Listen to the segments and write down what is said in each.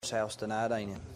House tonight, ain't it?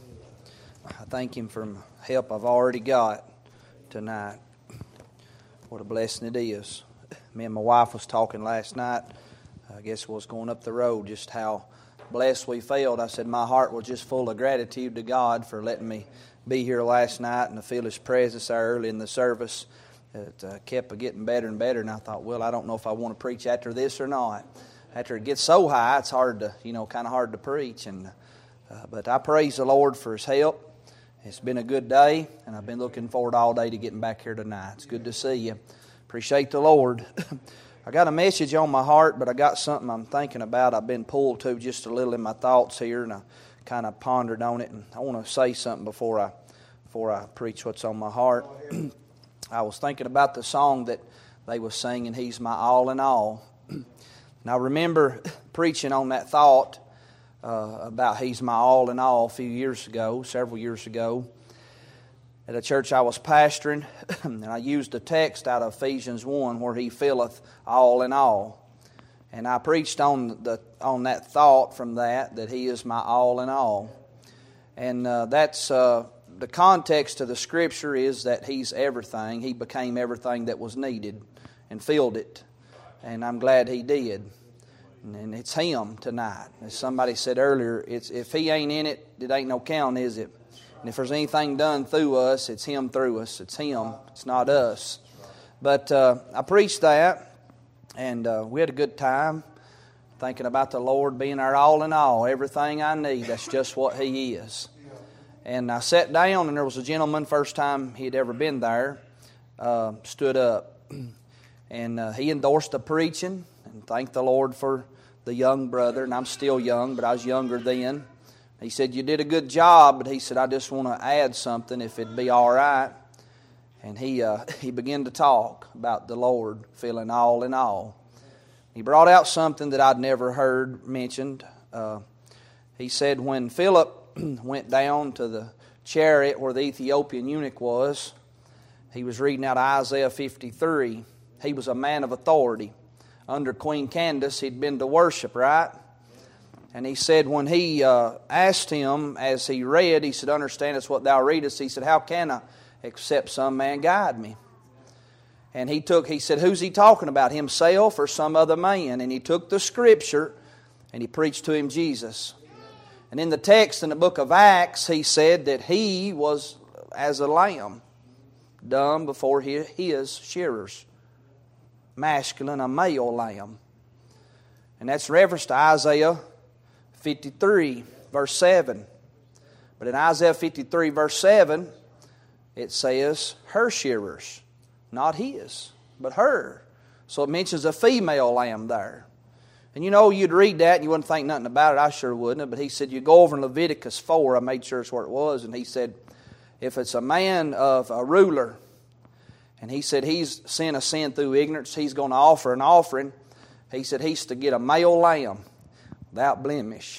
I thank Him for help I've already got tonight. What a blessing it is. Me and my wife was talking last night. I guess it was going up the road, just how blessed we felt. I said my heart was just full of gratitude to God for letting me be here last night and to feel His presence there early in the service. It kept getting better and better, and I thought, well, I don't know if I want to preach after this or not. After it gets so high, it's hard to, kind of hard to preach. But I praise the Lord for His help. It's been a good day, and I've been looking forward all day to getting back here tonight. It's good to see you. Appreciate the Lord. I got a message on my heart, but I got something I'm thinking about. I've been pulled to just a little in my thoughts here, and I kind of pondered on it. And I want to say something before I preach what's on my heart. I was thinking about the song that they was singing, "He's My All in All." And I remember preaching on that thought about He's my all in all several years ago, at a church I was pastoring, and I used a text out of Ephesians 1 where He filleth all in all. And I preached on that thought from that He is my all in all. And that's the context of the Scripture is that He's everything. He became everything that was needed and filled it. And I'm glad He did. And it's Him tonight. As somebody said earlier, if He ain't in it, it ain't no count, is it? And if there's anything done through us, it's Him through us. It's Him. It's not us. But I preached that, and we had a good time thinking about the Lord being our all in all. Everything I need, that's just what He is. And I sat down, and there was a gentleman, first time he'd ever been there, stood up. And he endorsed the preaching and thanked the Lord for the young brother. And I'm still young, but I was younger then. He said, "You did a good job," but he said, "I just want to add something if it'd be all right." And he began to talk about the Lord feeling all in all. He brought out something that I'd never heard mentioned. He said when Philip went down to the chariot where the Ethiopian eunuch was, he was reading out Isaiah 53. He was a man of authority. Under Queen Candace, he'd been to worship, right? And he said when he asked him as he read, he said, "Understandest what thou readest?" He said, "How can I, except some man guide me?" And he said, "Who's he talking about, himself or some other man?" And he took the Scripture and he preached to him Jesus. And in the text in the book of Acts, he said that he was as a lamb, dumb before his shearers. Masculine, a male lamb. And that's reference to Isaiah 53, verse 7. But in Isaiah 53, verse 7, it says her shearers. Not his, but her. So it mentions a female lamb there. And you'd read that and you wouldn't think nothing about it. I sure wouldn't. But he said, you go over in Leviticus 4, I made sure it's where it was, and he said, if it's a man of a ruler, and he said he's sin a sin through ignorance, he's going to offer an offering. He said he's to get a male lamb without blemish.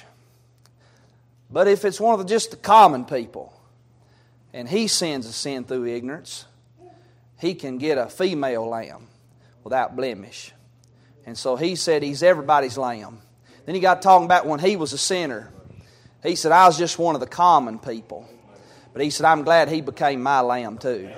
But if it's one of just the common people, and he sins a sin through ignorance, he can get a female lamb without blemish. And so he said he's everybody's lamb. Then he got talking about when he was a sinner. He said, I was just one of the common people. But he said, I'm glad he became my lamb too.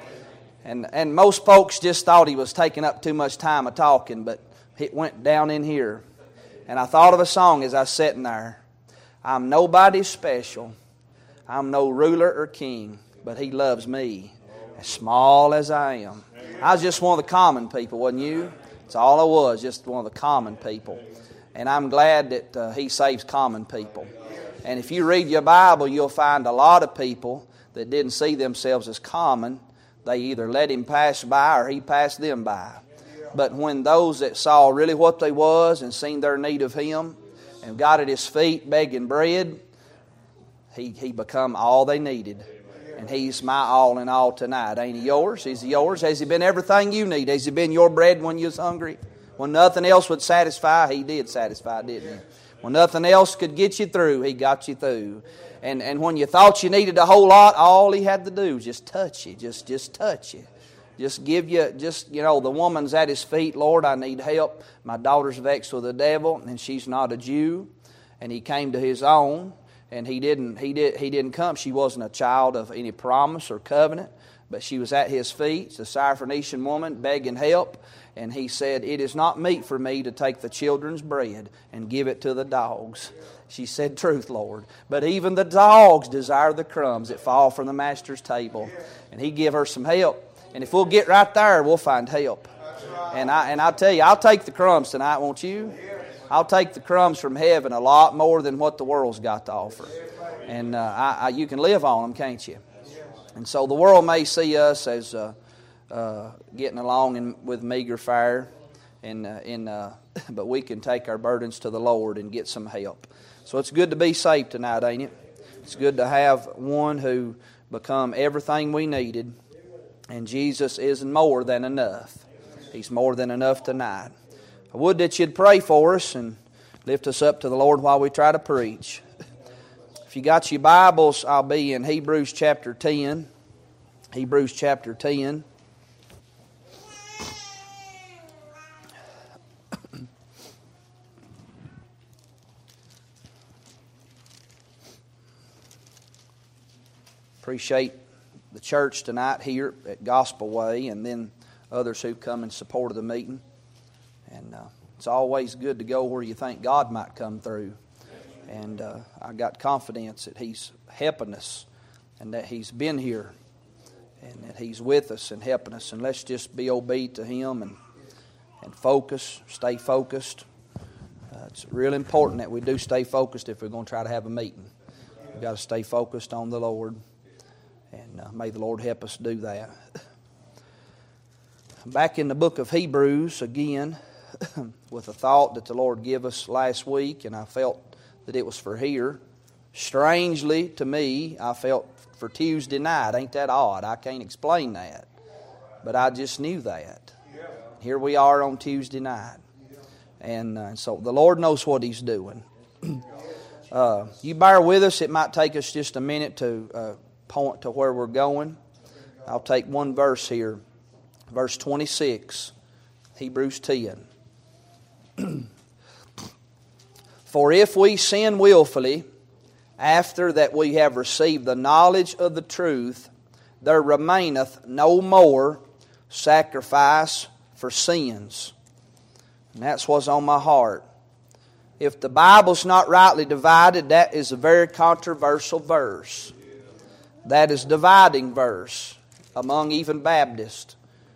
And most folks just thought he was taking up too much time of talking, but it went down in here. And I thought of a song as I was sitting there. I'm nobody special. I'm no ruler or king, but He loves me as small as I am. I was just one of the common people, wasn't you? That's all I was, just one of the common people. And I'm glad that He saves common people. And if you read your Bible, you'll find a lot of people that didn't see themselves as common. They either let Him pass by or He passed them by. But when those that saw really what they was and seen their need of Him and got at His feet begging bread, He become all they needed. And He's my all in all tonight. Ain't He yours? Is He yours? Has He been everything you need? Has He been your bread when you was hungry? When nothing else would satisfy, He did satisfy, didn't He? When nothing else could get you through, He got you through. And when you thought you needed a whole lot, all He had to do was just touch you. Just touch you. Just give you, the woman's at His feet. Lord, I need help. My daughter's vexed with the devil, and she's not a Jew. And He came to His own. and he didn't come. She wasn't a child of any promise or covenant, but she was at his feet, the Syrophoenician woman, begging help. And he said, "It is not meet for me to take the children's bread and give it to the dogs." She said, "Truth, Lord. But even the dogs desire the crumbs that fall from the master's table." And he give her some help. And if we'll get right there, we'll find help. And I tell you, I'll take the crumbs tonight, won't you? I'll take the crumbs from heaven a lot more than what the world's got to offer. And you can live on them, can't you? And so the world may see us as getting along with meager fare, but we can take our burdens to the Lord and get some help. So it's good to be saved tonight, ain't it? It's good to have one who become everything we needed. And Jesus is more than enough. He's more than enough tonight. I would that you'd pray for us and lift us up to the Lord while we try to preach. If you got your Bibles, I'll be in Hebrews chapter 10. Hebrews chapter 10. Appreciate the church tonight here at Gospel Way, and then others who come in support of the meeting. And it's always good to go where you think God might come through. And I got confidence that He's helping us, and that He's been here, and that He's with us and helping us. And let's just be obedient to Him and focus, stay focused. It's really important that we do stay focused if we're going to try to have a meeting. We've got to stay focused on the Lord. And may the Lord help us do that. Back in the book of Hebrews again, with a thought that the Lord gave us last week, and I felt that it was for here. Strangely to me, I felt for Tuesday night. Ain't that odd? I can't explain that. But I just knew that. Here we are on Tuesday night. And so the Lord knows what He's doing. You bear with us. It might take us just a minute to point to where we're going. I'll take one verse here. Verse 26, Hebrews 10. For if we sin willfully, after that we have received the knowledge of the truth, there remaineth no more sacrifice for sins. And that's what's on my heart. If the Bible's not rightly divided, that is a very controversial verse. That is dividing verse among even Baptists.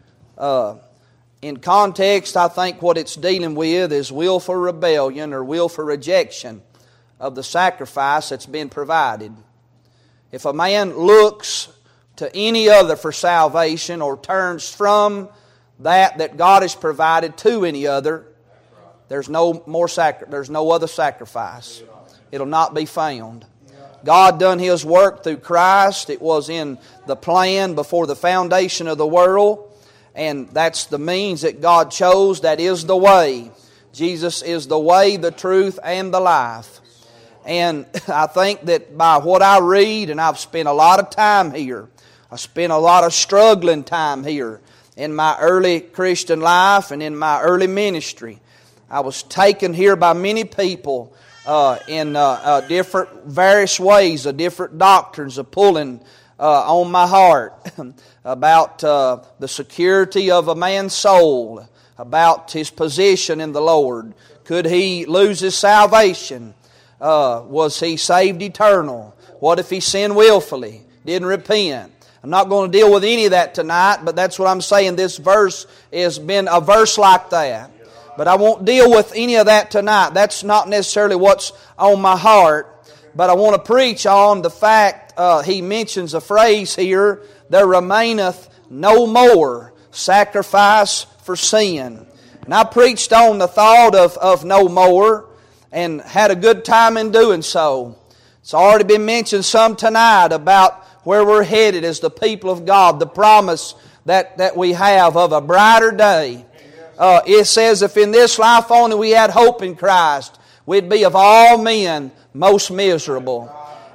In context, I think what it's dealing with is willful rebellion or willful rejection of the sacrifice that's been provided. If a man looks to any other for salvation or turns from that God has provided to any other, there's no other sacrifice. It'll not be found. God done His work through Christ. It was in the plan before the foundation of the world. And that's the means that God chose. That is the way. Jesus is the way, the truth, and the life. And I think that by what I read, and I've spent a lot of time here, I spent a lot of struggling time here in my early Christian life and in my early ministry. I was taken here by many people in different various ways, of different doctrines of pulling on my heart about the security of a man's soul, about his position in the Lord. Could he lose his salvation? Was he saved eternal? What if he sinned willfully, didn't repent? I'm not going to deal with any of that tonight, but that's what I'm saying. This verse has been a verse like that. But I won't deal with any of that tonight. That's not necessarily what's on my heart. But I want to preach on the fact, he mentions a phrase here, there remaineth no more sacrifice for sin. And I preached on the thought of no more and had a good time in doing so. It's already been mentioned some tonight about where we're headed as the people of God, the promise that we have of a brighter day. It says, if in this life only we had hope in Christ, we'd be of all men most miserable.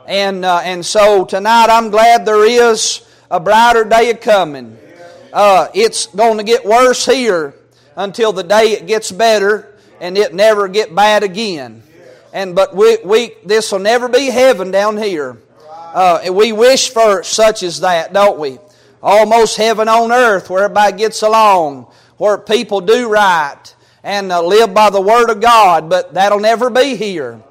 And so tonight I'm glad there is a brighter day coming. It's going to get worse here until the day it gets better and it never get bad again. But this will never be heaven down here. We wish for such as that, don't we? Almost heaven on earth, where everybody gets along, where people do right and live by the Word of God. But that'll never be here.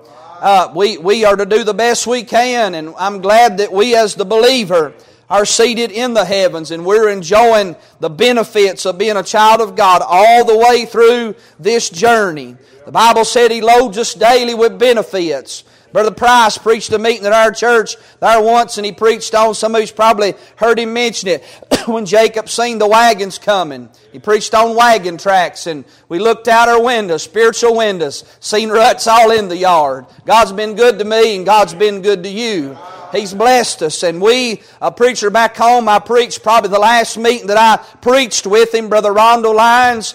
We are to do the best we can, and I'm glad that we as the believer are seated in the heavens, and we're enjoying the benefits of being a child of God all the way through this journey. The Bible said He loads us daily with benefits. Brother Price preached a meeting at our church there once, and he preached on, some of you's probably heard him mention it, when Jacob seen the wagons coming. He preached on wagon tracks, and we looked out our windows, spiritual windows, seen ruts all in the yard. God's been good to me, and God's been good to you. He's blessed us. And a preacher back home, I preached probably the last meeting that I preached with him, Brother Rondo Lyons,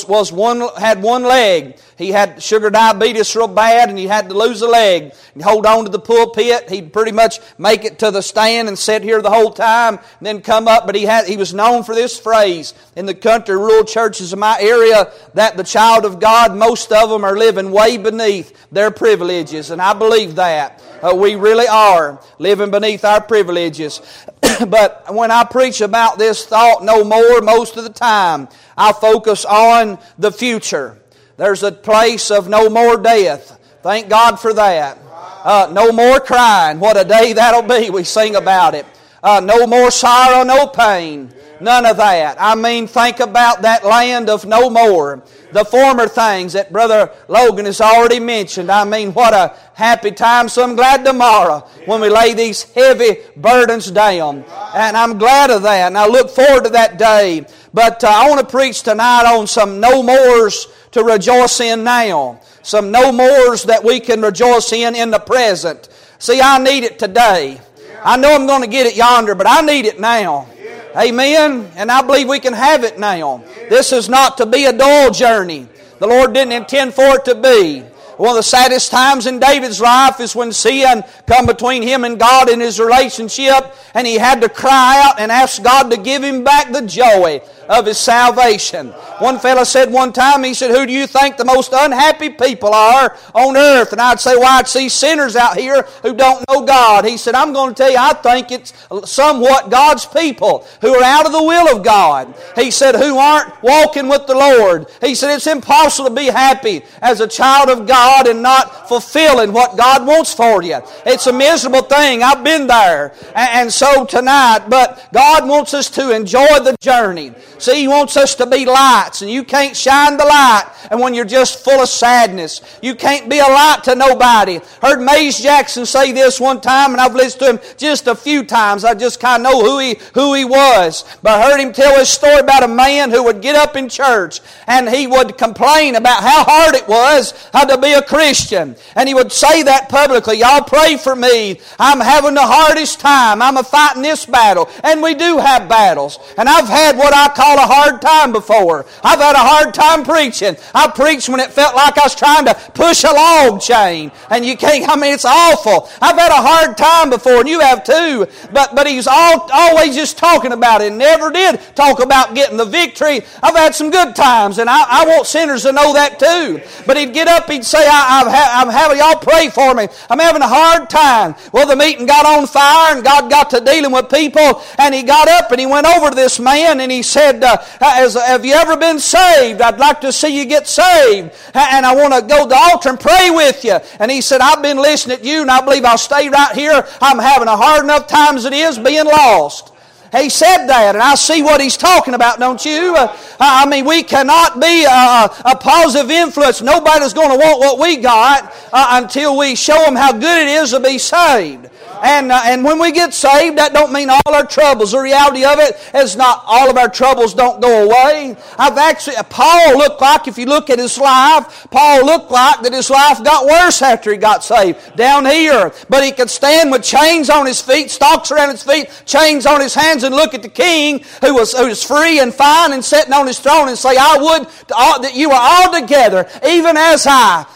had one leg. He had sugar diabetes real bad, and he had to lose a leg. He'd hold on to the pulpit. He'd pretty much make it to the stand and sit here the whole time, and then come up. But he was known for this phrase in the country, rural churches in my area, that the child of God, most of them are living way beneath their privileges. And I believe that. We really are living beneath our privileges. But when I preach about this thought no more, most of the time, I focus on the future. There's a place of no more death. Thank God for that. No more crying. What a day that'll be. We sing about it. No more sorrow, no pain. None of that. I mean, think about that land of no more. The former things that Brother Logan has already mentioned. I mean, what a happy time. So I'm glad tomorrow when we lay these heavy burdens down. And I'm glad of that. And I look forward to that day. But I want to preach tonight on some no mores to rejoice in now. Some no mores that we can rejoice in the present. See, I need it today. I know I'm going to get it yonder, but I need it now. Amen. And I believe we can have it now. This is not to be a dull journey. The Lord didn't intend for it to be. One of the saddest times in David's life is when sin come between him and God in his relationship, and he had to cry out and ask God to give him back the joy of his salvation. One fellow said one time, he said, "Who do you think the most unhappy people are on earth?" And I'd say, "Well, I'd see sinners out here who don't know God." He said, "I'm going to tell you, I think it's somewhat God's people who are out of the will of God." He said, "Who aren't walking with the Lord." He said, "It's impossible to be happy as a child of God and not fulfilling what God wants for you. It's a miserable thing." I've been there. And so tonight, but God wants us to enjoy the journey. See, He wants us to be lights, and you can't shine the light and when you're just full of sadness. You can't be a light to nobody. Heard Mays Jackson say this one time, and I've listened to him just a few times. I just kind of know who he was. But I heard him tell his story about a man who would get up in church, and he would complain about how hard it was to be a Christian. And he would say that publicly. "Y'all pray for me. I'm having the hardest time. I'm fighting this battle." And we do have battles. And I've had what I call a hard time before. I've had a hard time preaching. I preached when it felt like I was trying to push a log chain. And you can't, it's awful. I've had a hard time before, and you have too. But he's always just talking about it, and never did talk about getting the victory. I've had some good times, and I want sinners to know that too. But he'd get up, he'd say, I'm having, y'all pray for me. I'm having a hard time. Well, the meeting got on fire, and God got to dealing with people, and he got up and he went over to this man, and he said, "Have you ever been saved? I'd like to see you get saved. And I want to go to the altar and pray with you." And he said, "I've been listening to you, and I believe I'll stay right here. I'm having a hard enough time as it is being lost." He said that, and I see what he's talking about, don't you? We cannot be a positive influence. Nobody's going to want what we got until we show them how good it is to be saved. And when we get saved, that don't mean all our troubles. The reality of it is not all of our troubles don't go away. Paul looked like, if you look at his life, Paul looked like that his life got worse after he got saved down here. But he could stand with chains on his feet, stocks around his feet, chains on his hands, and look at the king who was free and fine and sitting on his throne and say, "I would that you were all together, even as I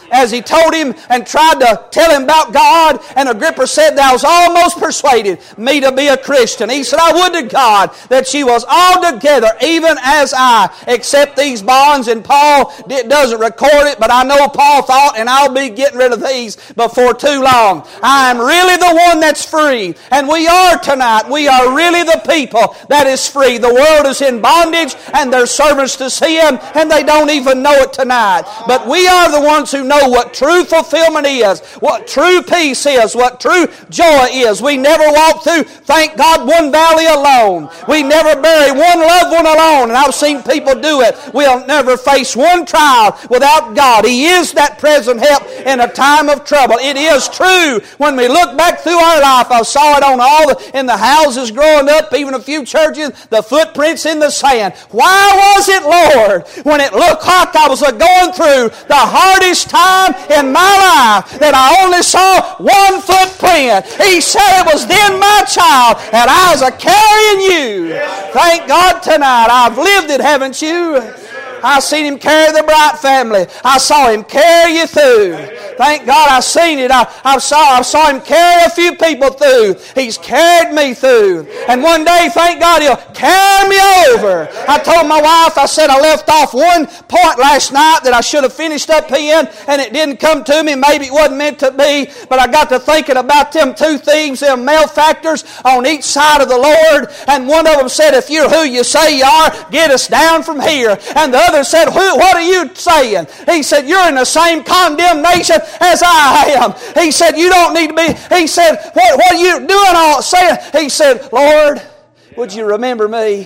as he told him and tried to tell him about God. And Agrippa said, thou was almost persuaded me to be a Christian. He said, I would to God that you was altogether even as I, except these bonds. And Paul doesn't record it, but I know Paul thought, and I'll be getting rid of these before too long. I am really the one that's free. And we are tonight. We are really the people that is free. The world is in bondage and they're servants to sin, and they don't even know it tonight. But we are the ones who know what true fulfillment is, what true peace is, what true joy is. We never walk through, thank God, one valley alone. We never bury one loved one alone. And I've seen people do it. We'll never face one trial without God. He is that present help in a time of trouble. It is true. When we look back through our life, I saw it on in the houses growing up, even a few churches, the footprints in the sand. Why was it, Lord, when it looked like I was going through the hardest time in my life, that I only saw one footprint? He said it was then, my child, and I was carrying you. Thank God tonight. I've lived it, haven't you? I seen Him carry the Bright family. I saw Him carry you through. Thank God I seen it. I saw Him carry a few people through. He's carried me through. And one day, thank God, He'll carry me over. I told my wife, I said I left off one point last night that I should have finished up in, and it didn't come to me. Maybe it wasn't meant to be, but I got to thinking about them two thieves, them malefactors on each side of the Lord. And one of them said, if you're who you say you are, get us down from here. And the other said, what are you saying? He said, you're in the same condemnation as I am. He said, you don't need to be. He said, what are you doing all saying? He said, Lord, would you remember me?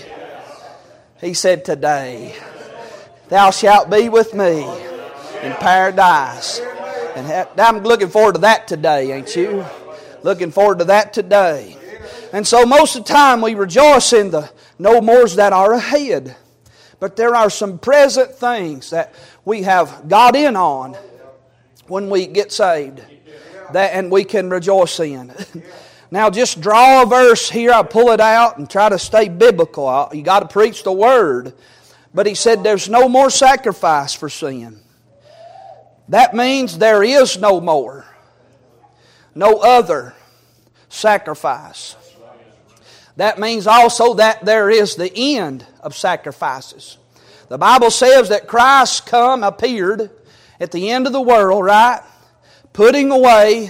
He said, today thou shalt be with me in paradise. And I'm looking forward to that today, ain't you? Looking forward to that today. And so most of the time we rejoice in the no mores that are ahead. But there are some present things that we have got in on when we get saved, and we can rejoice in. Now just draw a verse here. I'll pull it out and try to stay biblical. You got to preach the Word. But he said there's no more sacrifice for sin. That means there is no more. No other sacrifice. That means also that there is the end of sacrifices. The Bible says that Christ appeared at the end of the world, right? Putting away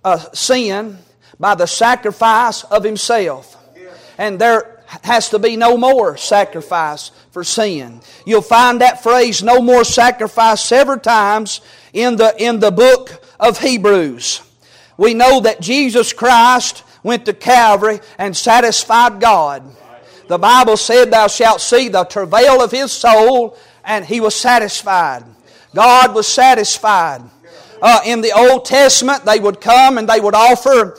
sin by the sacrifice of Himself. And there has to be no more sacrifice for sin. You'll find that phrase, no more sacrifice, several times in the book of Hebrews. We know that Jesus Christ went to Calvary and satisfied God. The Bible said, thou shalt see the travail of His soul, and He was satisfied. God was satisfied. In the Old Testament, they would come and they would offer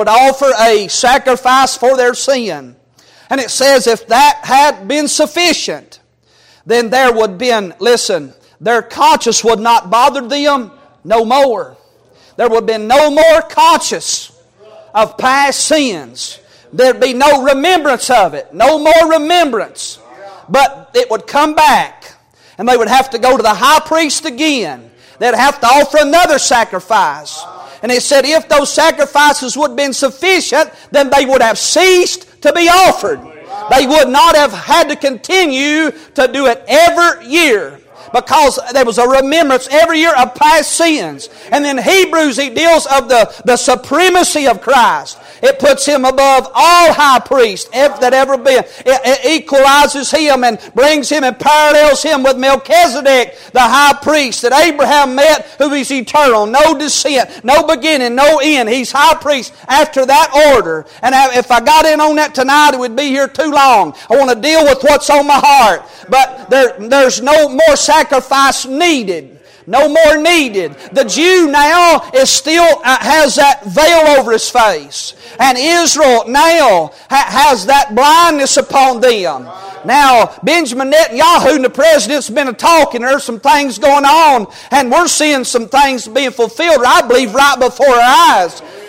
a sacrifice for their sin. And it says if that had been sufficient, then there would been, listen, their conscience would not bother them no more. There would be no more conscience of past sins. There'd be no remembrance of it. No more remembrance. But it would come back. And they would have to go to the high priest again. They'd have to offer another sacrifice. And it said if those sacrifices would have been sufficient, then they would have ceased to be offered. They would not have had to continue to do it every year, because there was a remembrance every year of past sins. And in Hebrews, he deals of the supremacy of Christ. It puts Him above all high priests that ever been. It equalizes Him and brings Him and parallels Him with Melchizedek, the high priest that Abraham met, who is eternal, no descent, no beginning, no end. He's high priest after that order. And if I got in on that tonight, it would be here too long. I want to deal with what's on my heart. But there's no more sacrifice needed. No more needed. The Jew now is still has that veil over his face. And Israel now has that blindness upon them. Now, Benjamin Netanyahu and the president's been talking. There's some things going on. And we're seeing some things being fulfilled, I believe, right before our eyes.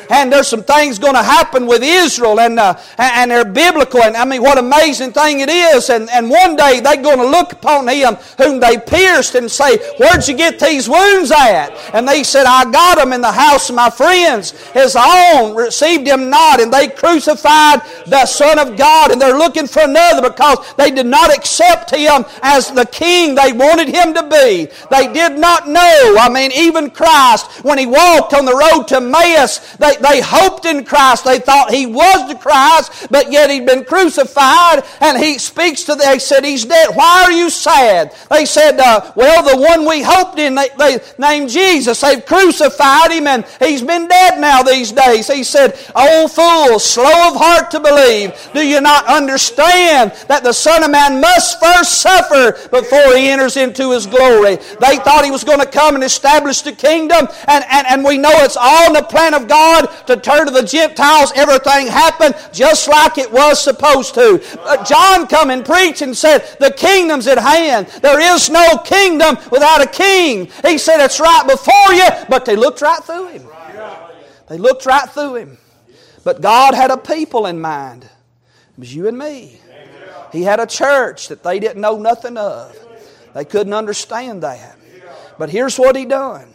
And there's some things going to happen with Israel, and they're biblical. And I mean, what amazing thing it is. And one day they're going to look upon him whom they pierced and say, where'd you get these wounds at? And they said, I got them in the house of my friends. His own received him not, and they crucified the Son of God. And they're looking for another because they did not accept him as the king they wanted him to be. They did not know. I mean, even Christ, when he walked on the road to Emmaus, they hoped in Christ. They thought he was the Christ, but yet he'd been crucified. And he speaks to them. They said, he's dead. Why are you sad? They said, well, the one we hoped in, they named Jesus. They've crucified him, and he's been dead now these days. He said, oh fools, slow of heart to believe. Do you not understand that the Son of Man must first suffer before he enters into his glory? They thought he was going to come and establish the kingdom, and we know it's all in the plan of God to turn to the Gentiles. Everything happened just like it was supposed to. John come and preach and said, the kingdom's at hand. There is no kingdom without a king. He said, it's right before you, but they looked right through him. They looked right through him. But God had a people in mind. It was you and me. He had a church that they didn't know nothing of. They couldn't understand that. But here's what he done.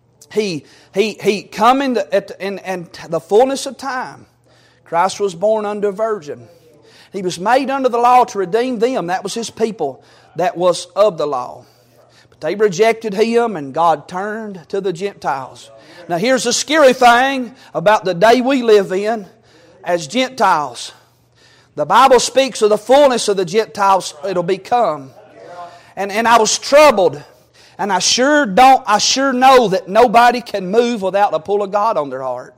He come in the fullness of time. Christ was born unto a virgin. He was made under the law to redeem them. That was his people that was of the law. But they rejected him, and God turned to the Gentiles. Now here's the scary thing about the day we live in as Gentiles. The Bible speaks of the fullness of the Gentiles it'll become. And I was troubled. And I sure know that nobody can move without the pull of God on their heart.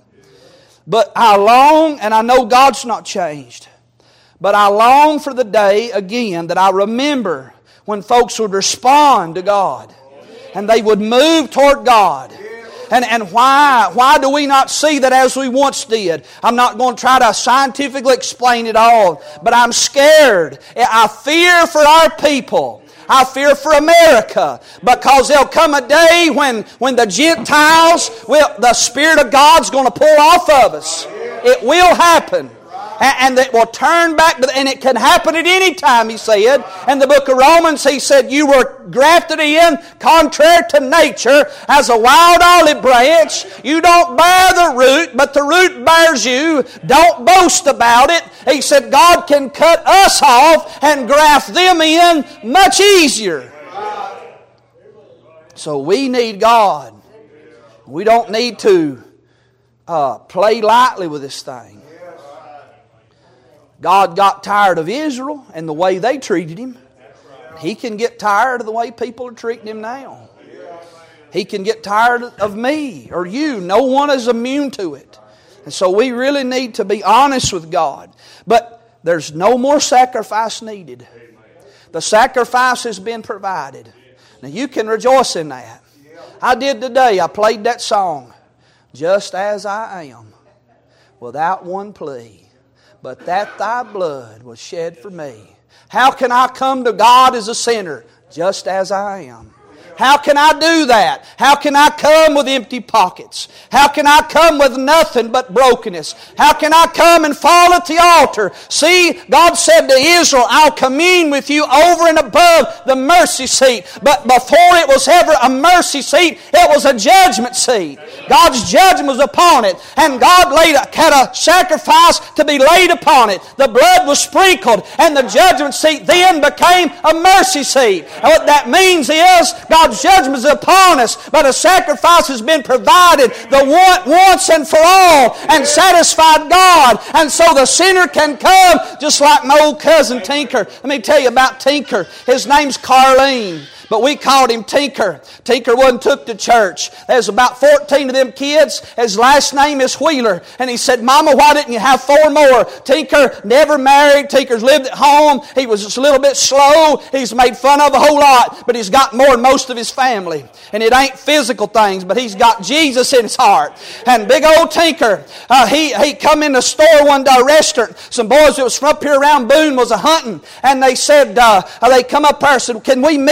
But I long, and I know God's not changed, but I long for the day again that I remember when folks would respond to God and they would move toward God. And why do we not see that as we once did? I'm not going to try to scientifically explain it all, but I'm scared. I fear for our people. I fear for America, because there'll come a day when the Gentiles, the Spirit of God's going to pull off of us. It will happen. And it will turn back, and it can happen at any time, he said. In the book of Romans, he said, you were grafted in contrary to nature as a wild olive branch. You don't bear the root, but the root bears you. Don't boast about it. He said, God can cut us off and graft them in much easier. So we need God. We don't need to play lightly with this thing. God got tired of Israel and the way they treated Him. He can get tired of the way people are treating Him now. He can get tired of me or you. No one is immune to it. And so we really need to be honest with God. But there's no more sacrifice needed. The sacrifice has been provided. Now you can rejoice in that. I did today. I played that song, Just As I Am, without one plea. But that thy blood was shed for me. How can I come to God as a sinner? Just as I am. How can I do that? How can I come with empty pockets? How can I come with nothing but brokenness? How can I come and fall at the altar? See, God said to Israel, I'll commune with you over and above the mercy seat. But before it was ever a mercy seat, it was a judgment seat. God's judgment was upon it. And God had a sacrifice to be laid upon it. The blood was sprinkled, and the judgment seat then became a mercy seat. And what that means is, God's judgment is upon us, but a sacrifice has been provided once and for all, and satisfied God. And so the sinner can come just like my old cousin Tinker. Let me tell you about Tinker. His name's Carlene, but we called him Tinker. Tinker wasn't took to church. There's about 14 of them kids. His last name is Wheeler. And he said, Mama, why didn't you have 4 more? Tinker never married. Tinker's lived at home. He was just a little bit slow. He's made fun of a whole lot, but he's got more than most of his family. And it ain't physical things, but he's got Jesus in his heart. And big old Tinker, he come in the store one day, restaurant. Some boys that was from up here around Boone was a hunting. And they said, they come up there and said, can we meet you?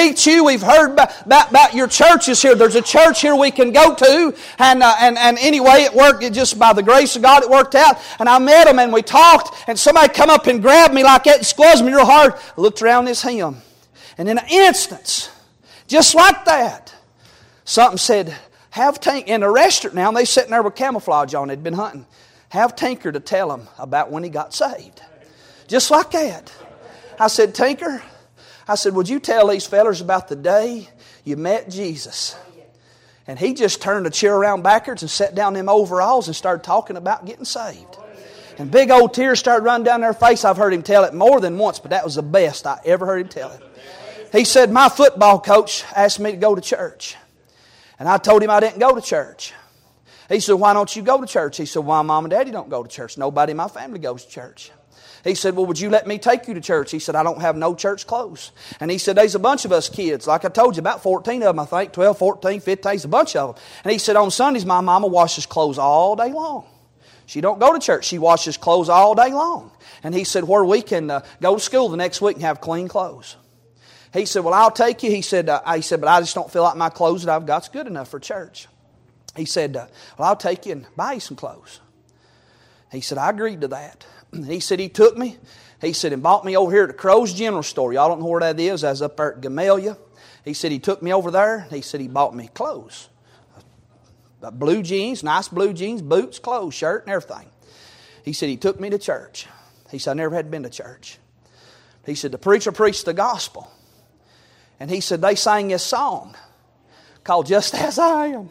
you. We've heard about your churches here. There's a church here we can go to. And anyway, it worked. It just by the grace of God, it worked out. And I met them and we talked. And somebody come up and grabbed me like that and squeezed me real hard. I looked around this hymn. And in an instant, just like that, something said, have Tinker, in a restaurant now, and they sitting there with camouflage on, they'd been hunting. Have Tinker to tell them about when he got saved. Just like that. I said, Tinker, I said, would you tell these fellers about the day you met Jesus? And he just turned the chair around backwards and sat down in them overalls and started talking about getting saved. And big old tears started running down their face. I've heard him tell it more than once, but that was the best I ever heard him tell it. He said, my football coach asked me to go to church. And I told him I didn't go to church. He said, why don't you go to church? He said, why Mom and Daddy don't go to church? Nobody in my family goes to church. He said, well, would you let me take you to church? He said, I don't have no church clothes. And he said, there's a bunch of us kids. Like I told you, about 14 of them, I think. 12, 14, 15, there's a bunch of them. And he said, on Sundays, my mama washes clothes all day long. She don't go to church. She washes clothes all day long. And he said, where we can go to school the next week and have clean clothes. He said, well, I'll take you. He said, but I just don't feel like my clothes that I've got's good enough for church. He said, well, I'll take you and buy you some clothes. He said, I agreed to that. He said, he took me. He said, and bought me over here at the Crow's General Store. Y'all don't know where that is. I was up there at Gamelia. He said, he took me over there. He said, he bought me clothes. Blue jeans, nice blue jeans, boots, clothes, shirt, and everything. He said, he took me to church. He said, I never had been to church. He said, the preacher preached the gospel. And he said, they sang this song called Just As I Am.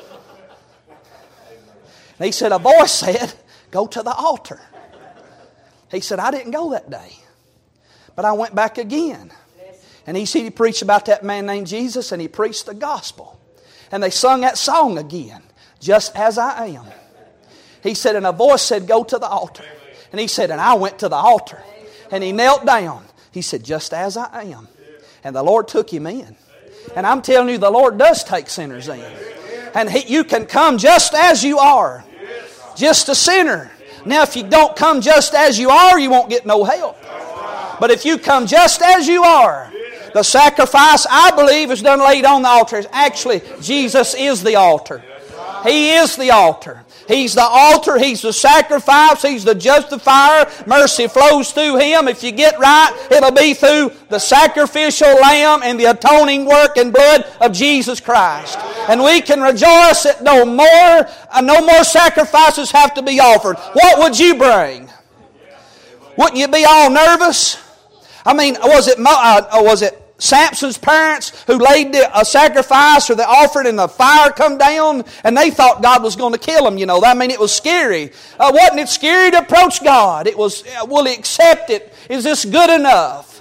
And he said, a voice said, go to the altar. He said, I didn't go that day. But I went back again. And he said he preached about that man named Jesus, and he preached the gospel. And they sung that song again, Just As I Am. He said, and a voice said, go to the altar. And he said, and I went to the altar. And he knelt down. He said, just as I am. And the Lord took him in. And I'm telling you, the Lord does take sinners in. And you can come just as you are. Just a sinner. Now, if you don't come just as you are, you won't get no help. But if you come just as you are, the sacrifice, I believe, is done laid on the altar. Actually, Jesus is the altar. He is the altar. He's the altar. He's the sacrifice. He's the justifier. Mercy flows through Him. If you get right, it'll be through the sacrificial lamb and the atoning work and blood of Jesus Christ. And we can rejoice that no more sacrifices have to be offered. What would you bring? Wouldn't you be all nervous? I mean, was it Samson's parents who laid a sacrifice or the offering and the fire come down and they thought God was going to kill him, you know. I mean, it was scary. Wasn't it scary to approach God? It was, will He accept it? Is this good enough?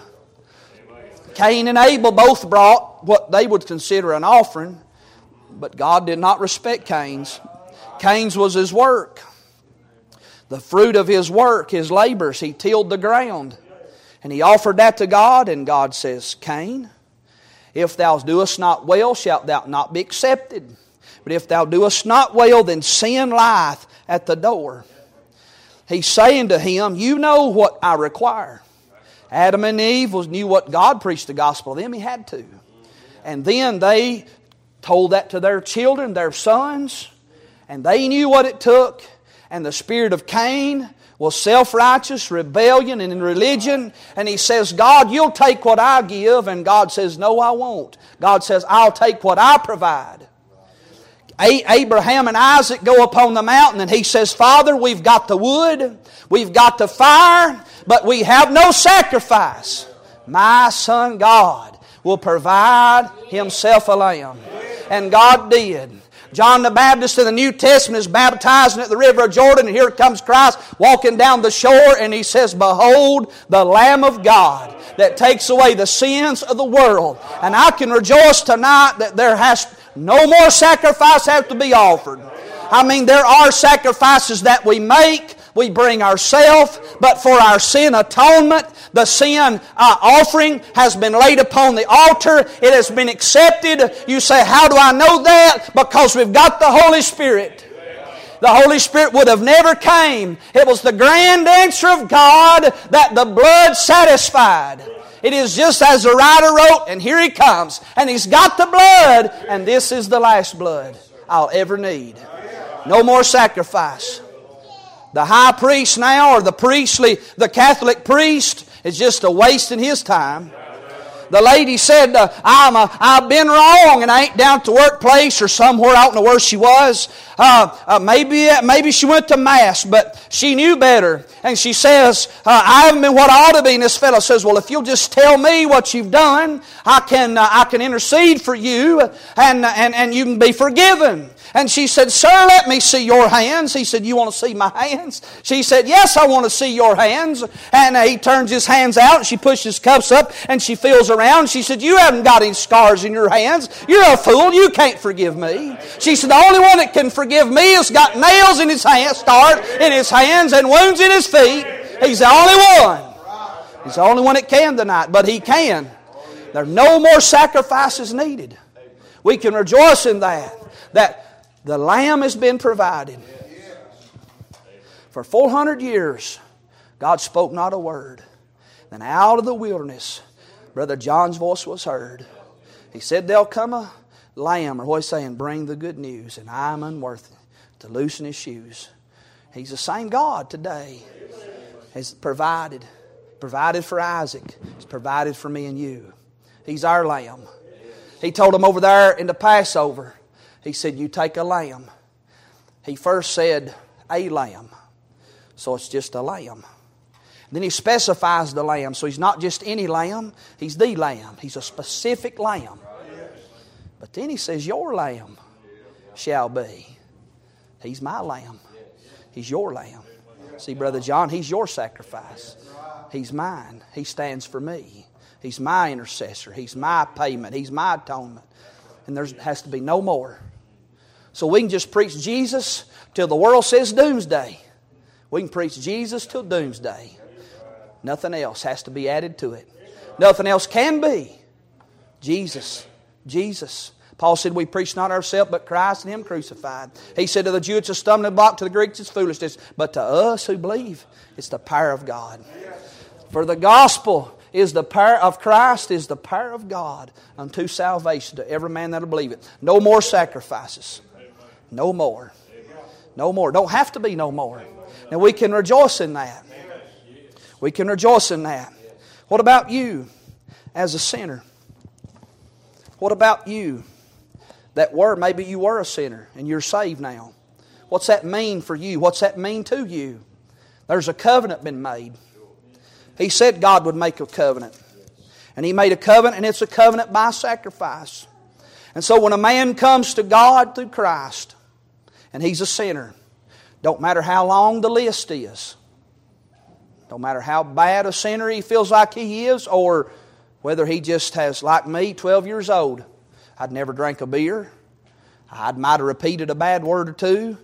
Cain and Abel both brought what they would consider an offering, but God did not respect Cain's. Cain's was his work. The fruit of his work, his labors, he tilled the ground. And he offered that to God, and God says, Cain, if thou doest not well, shalt thou not be accepted. But if thou doest not well, then sin lieth at the door. He's saying to him, you know what I require. Adam and Eve knew what God preached the gospel to them. He had to. And then they told that to their children, their sons, and they knew what it took. And the spirit of Cain was self-righteous, rebellion, and in religion. And he says, God, you'll take what I give. And God says, no, I won't. God says, I'll take what I provide. Abraham and Isaac go upon the mountain and he says, Father, we've got the wood, we've got the fire, but we have no sacrifice. My son God will provide Himself a lamb. And God did. John the Baptist in the New Testament is baptizing at the river of Jordan, and here comes Christ walking down the shore, and He says, behold, the Lamb of God that takes away the sins of the world. And I can rejoice tonight that there has no more sacrifice have to be offered. I mean, there are sacrifices that we make. We bring ourselves, but for our sin atonement, the sin offering has been laid upon the altar. It has been accepted. You say, how do I know that? Because we've got the Holy Spirit. The Holy Spirit would have never came. It was the grand answer of God that the blood satisfied. It is just as the writer wrote, and here He comes. And He's got the blood, and this is the last blood I'll ever need. No more sacrifice. The high priest now, or the Catholic priest, is just a wasting his time. The lady said, I've been wrong, and I ain't down at the workplace or somewhere. I don't know where she was. Maybe she went to Mass, but she knew better. And she says, I haven't been what I ought to be. And this fellow says, well, if you'll just tell me what you've done, I can intercede for you, and you can be forgiven. And she said, sir, let me see your hands. He said, you want to see my hands? She said, yes, I want to see your hands. And he turns his hands out, and she pushes his cuffs up, and she feels around. She said, you haven't got any scars in your hands. You're a fool. You can't forgive me. She said, the only one that can forgive me has got nails in his hands, scarred in his hands, and wounds in his feet. He's the only one. He's the only one that can tonight, but He can. There are no more sacrifices needed. We can rejoice in that the Lamb has been provided. For 400 years, God spoke not a word. Then out of the wilderness, Brother John's voice was heard. He said, there'll come a lamb, or what he's saying, bring the good news, and I'm unworthy to loosen his shoes. He's the same God today. He's provided for Isaac. He's provided for me and you. He's our lamb. He told them over there in the Passover, He said, you take a lamb. He first said, a lamb. So it's just a lamb. Then He specifies the lamb. So He's not just any lamb. He's the lamb. He's a specific lamb. But then He says, your lamb shall be. He's my lamb. He's your lamb. See, Brother John, He's your sacrifice. He's mine. He stands for me. He's my intercessor. He's my payment. He's my atonement. And there has to be no more. So we can just preach Jesus till the world says doomsday. We can preach Jesus till doomsday. Nothing else has to be added to it. Nothing else can be. Jesus. Jesus. Paul said, we preach not ourselves, but Christ and Him crucified. He said, to the Jew it's a stumbling block, to the Greeks it's foolishness, but to us who believe, it's the power of God. For the gospel is the power of Christ, is the power of God unto salvation to every man that'll believe it. No more sacrifices. No more. No more. Don't have to be no more. Now we can rejoice in that. We can rejoice in that. What about you as a sinner? What about you maybe you were a sinner and you're saved now? What's that mean for you? What's that mean to you? There's a covenant been made. He said God would make a covenant. And He made a covenant, and it's a covenant by sacrifice. And so when a man comes to God through Christ, and he's a sinner, don't matter how long the list is, don't matter how bad a sinner he feels like he is, or whether he just has, like me, 12 years old, I'd never drank a beer. I might have repeated a bad word or two.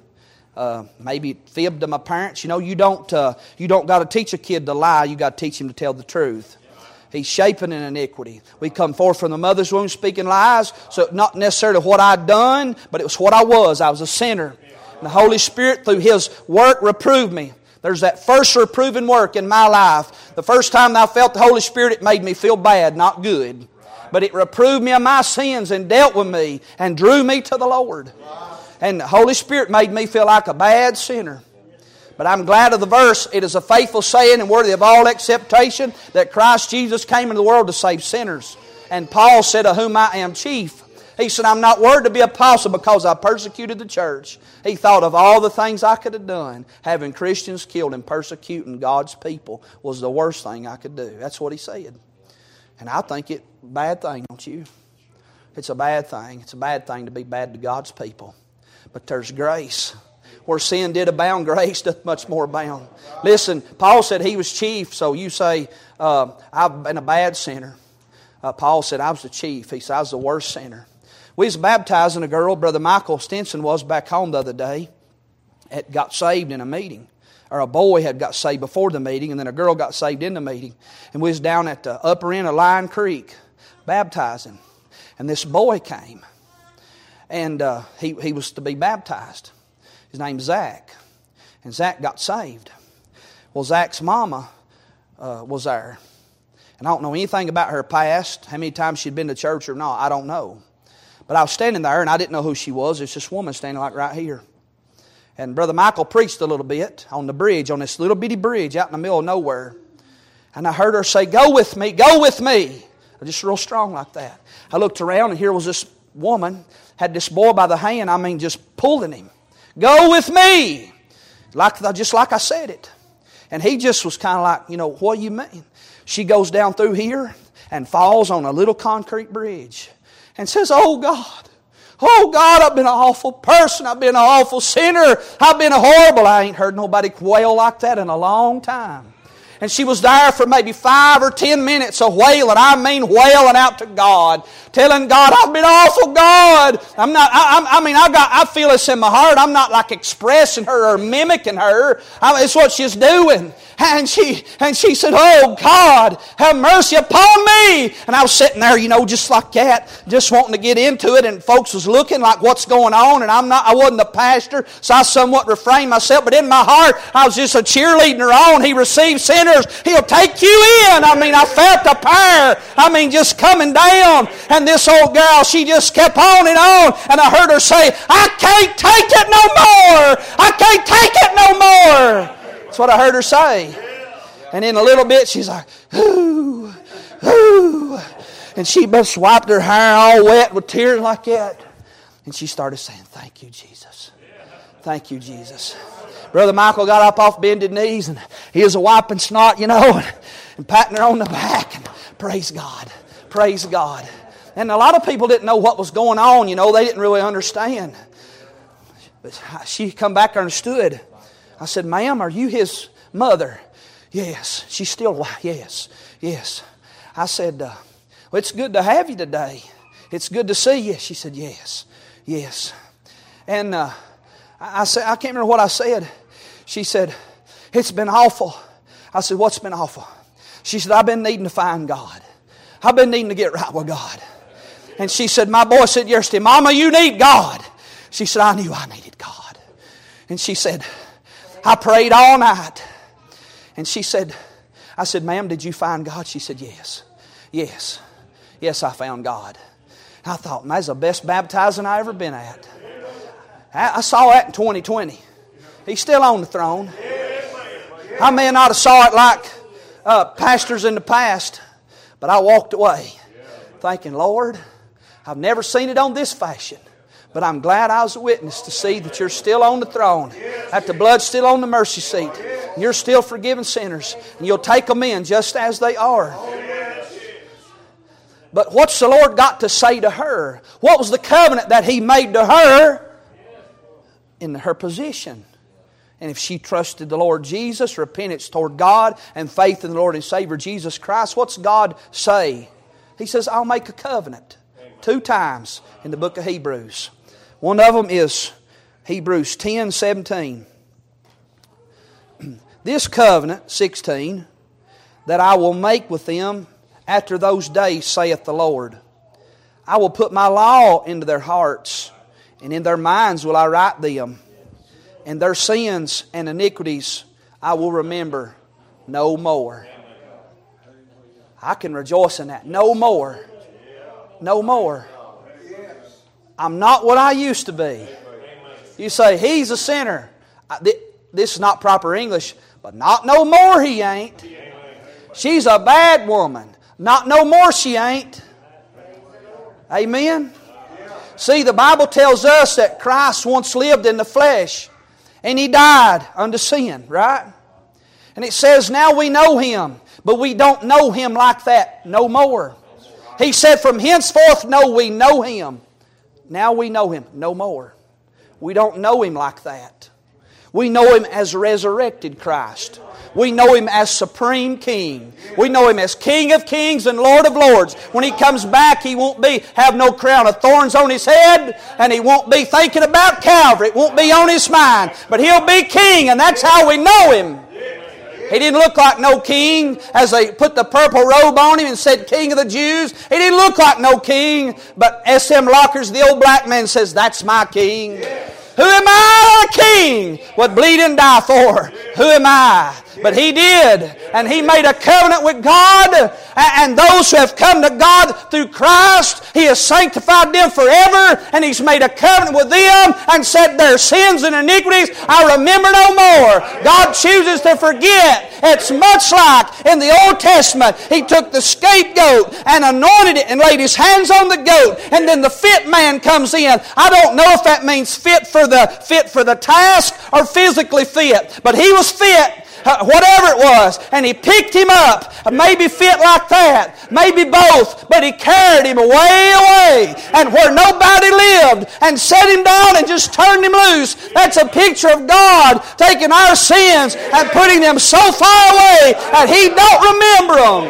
Maybe fibbed to my parents. You know, you don't got to teach a kid to lie. You got to teach him to tell the truth. He's shaping in iniquity. We come forth from the mother's womb speaking lies. So not necessarily what I'd done, but it was what I was. I was a sinner. And the Holy Spirit, through His work, reproved me. There's that first reproving work in my life. The first time I felt the Holy Spirit, it made me feel bad, not good. But it reproved me of my sins and dealt with me and drew me to the Lord. And the Holy Spirit made me feel like a bad sinner. But I'm glad of the verse. It is a faithful saying and worthy of all acceptation that Christ Jesus came into the world to save sinners. And Paul said, of whom I am chief. He said, I'm not worthy to be apostle because I persecuted the church. He thought of all the things I could have done. Having Christians killed and persecuting God's people was the worst thing I could do. That's what he said. And I think it's a bad thing, don't you? It's a bad thing. It's a bad thing to be bad to God's people. But there's grace. Where sin did abound, grace doth much more abound. Listen, Paul said he was chief, so you say, I've been a bad sinner. Paul said, I was the chief. He said, I was the worst sinner. We was baptizing a girl, Brother Michael Stinson was back home the other day, had got saved in a meeting. Or a boy had got saved before the meeting, and then a girl got saved in the meeting. And we was down at the upper end of Lion Creek baptizing. And this boy came. And he was to be baptized. His name's Zach. And Zach got saved. Well, Zach's mama was there. And I don't know anything about her past, how many times she'd been to church or not, I don't know. But I was standing there and I didn't know who she was. It's this woman standing like right here. And Brother Michael preached a little bit on the bridge, on this little bitty bridge out in the middle of nowhere. And I heard her say, "Go with me, go with me." Just real strong like that. I looked around and here was this woman, had this boy by the hand, just pulling him. "Go with me." Just like I said it. And he just was kind of like, "What do you mean?" She goes down through here and falls on a little concrete bridge and says, "Oh God, I've been an awful person. I've been an awful sinner. I've been a horrible." I ain't heard nobody wail like that in a long time. And she was there for maybe 5 or 10 minutes of wailing. I mean wailing out to God. Telling God, "I've been awful, God." I feel this in my heart. I'm not like expressing her or mimicking her. It's what she's doing. And she said, "Oh God, have mercy upon me." And I was sitting there, just like that, just wanting to get into it. And folks was looking like, what's going on? And I wasn't the pastor, so I somewhat refrained myself. But in my heart, I was just a cheerleading her on. He receives sinners. He'll take you in. I felt the power. Just coming down. And this old girl, she just kept on. And I heard her say, "I can't take it no more. I can't take it no more." That's what I heard her say. And in a little bit, she's like, "Ooh, ooh." And she just wiped her hair all wet with tears like that. And she started saying, "Thank you, Jesus. Thank you, Jesus." Brother Michael got up off bended knees and he was a wiping snot, and patting her on the back. And praise God. Praise God. And a lot of people didn't know what was going on, They didn't really understand. But she come back and understood. I said, "Ma'am, are you his mother?" "Yes." She's still, "Yes, yes." I said, "Well, it's good to have you today. It's good to see you." She said, "Yes, yes." And I said, I can't remember what I said. She said, "It's been awful." I said, "What's been awful?" She said, "I've been needing to find God. I've been needing to get right with God." And she said, "My boy said yesterday, 'Mama, you need God.'" She said, "I knew I needed God." And she said, "I prayed all night." And she said, I said, "Ma'am, did you find God?" She said, "Yes. Yes. Yes, I found God." I thought, that's the best baptizing I ever been at. I saw that in 2020. He's still on the throne. I may not have saw it like pastors in the past, but I walked away thinking, "Lord, I've never seen it on this fashion. But I'm glad I was a witness to see that you're still on the throne. That the blood's still on the mercy seat. And you're still forgiving sinners. And you'll take them in just as they are." But what's the Lord got to say to her? What was the covenant that He made to her in her position? And if she trusted the Lord Jesus, repentance toward God, and faith in the Lord and Savior Jesus Christ, what's God say? He says, "I'll make a covenant." 2 times in the book of Hebrews. One of them is Hebrews 10:17. "This covenant," 16, "that I will make with them after those days, saith the Lord. I will put my law into their hearts, and in their minds will I write them. And their sins and iniquities I will remember no more." I can rejoice in that. No more. No more. I'm not what I used to be. You say, "He's a sinner." This is not proper English, but not no more he ain't. She's a bad woman. Not no more she ain't. Amen? See, the Bible tells us that Christ once lived in the flesh and He died unto sin, right? And it says now we know Him, but we don't know Him like that no more. He said, "From henceforth we know Him." Now we know Him no more. We don't know Him like that. We know Him as resurrected Christ. We know Him as Supreme King. We know Him as King of Kings and Lord of Lords. When He comes back, He won't have no crown of thorns on His head, and He won't be thinking about Calvary. It won't be on His mind. But He'll be King, and that's how we know Him. He didn't look like no king as they put the purple robe on Him and said, "King of the Jews." He didn't look like no king, but S.M. Lockers, the old black man, says, "That's my king." Who am I, a king, would bleed and die for? Who am I? But he did. And he made a covenant with God. And those who have come to God through Christ, He has sanctified them forever. And He's made a covenant with them and said their sins and iniquities I remember no more. God chooses to forget. It's much like in the Old Testament. He took the scapegoat and anointed it and laid His hands on the goat. And then the fit man comes in. I don't know if that means fit for the task or physically fit. But he was fit. Whatever it was, and He picked him up, maybe fit like that, maybe both, but He carried him away, and where nobody lived, and set him down and just turned him loose. That's a picture of God taking our sins and putting them so far away that He don't remember them.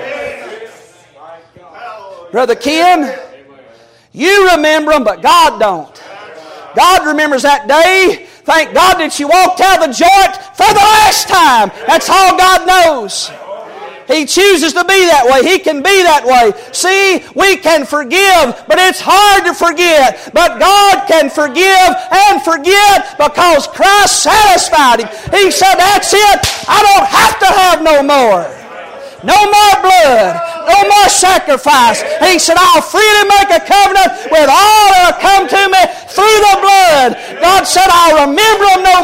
Brother Ken, you remember them, but God don't. God remembers that day. Thank God that you walked out of the joint for the last time. That's all God knows. He chooses to be that way. He can be that way. See, we can forgive, but it's hard to forget. But God can forgive and forget because Christ satisfied him. He said, that's it. I don't have to have no more. No more blood. No more sacrifice. He said, I'll freely make a covenant with all that have come to me through the blood. God said, I'll remember them no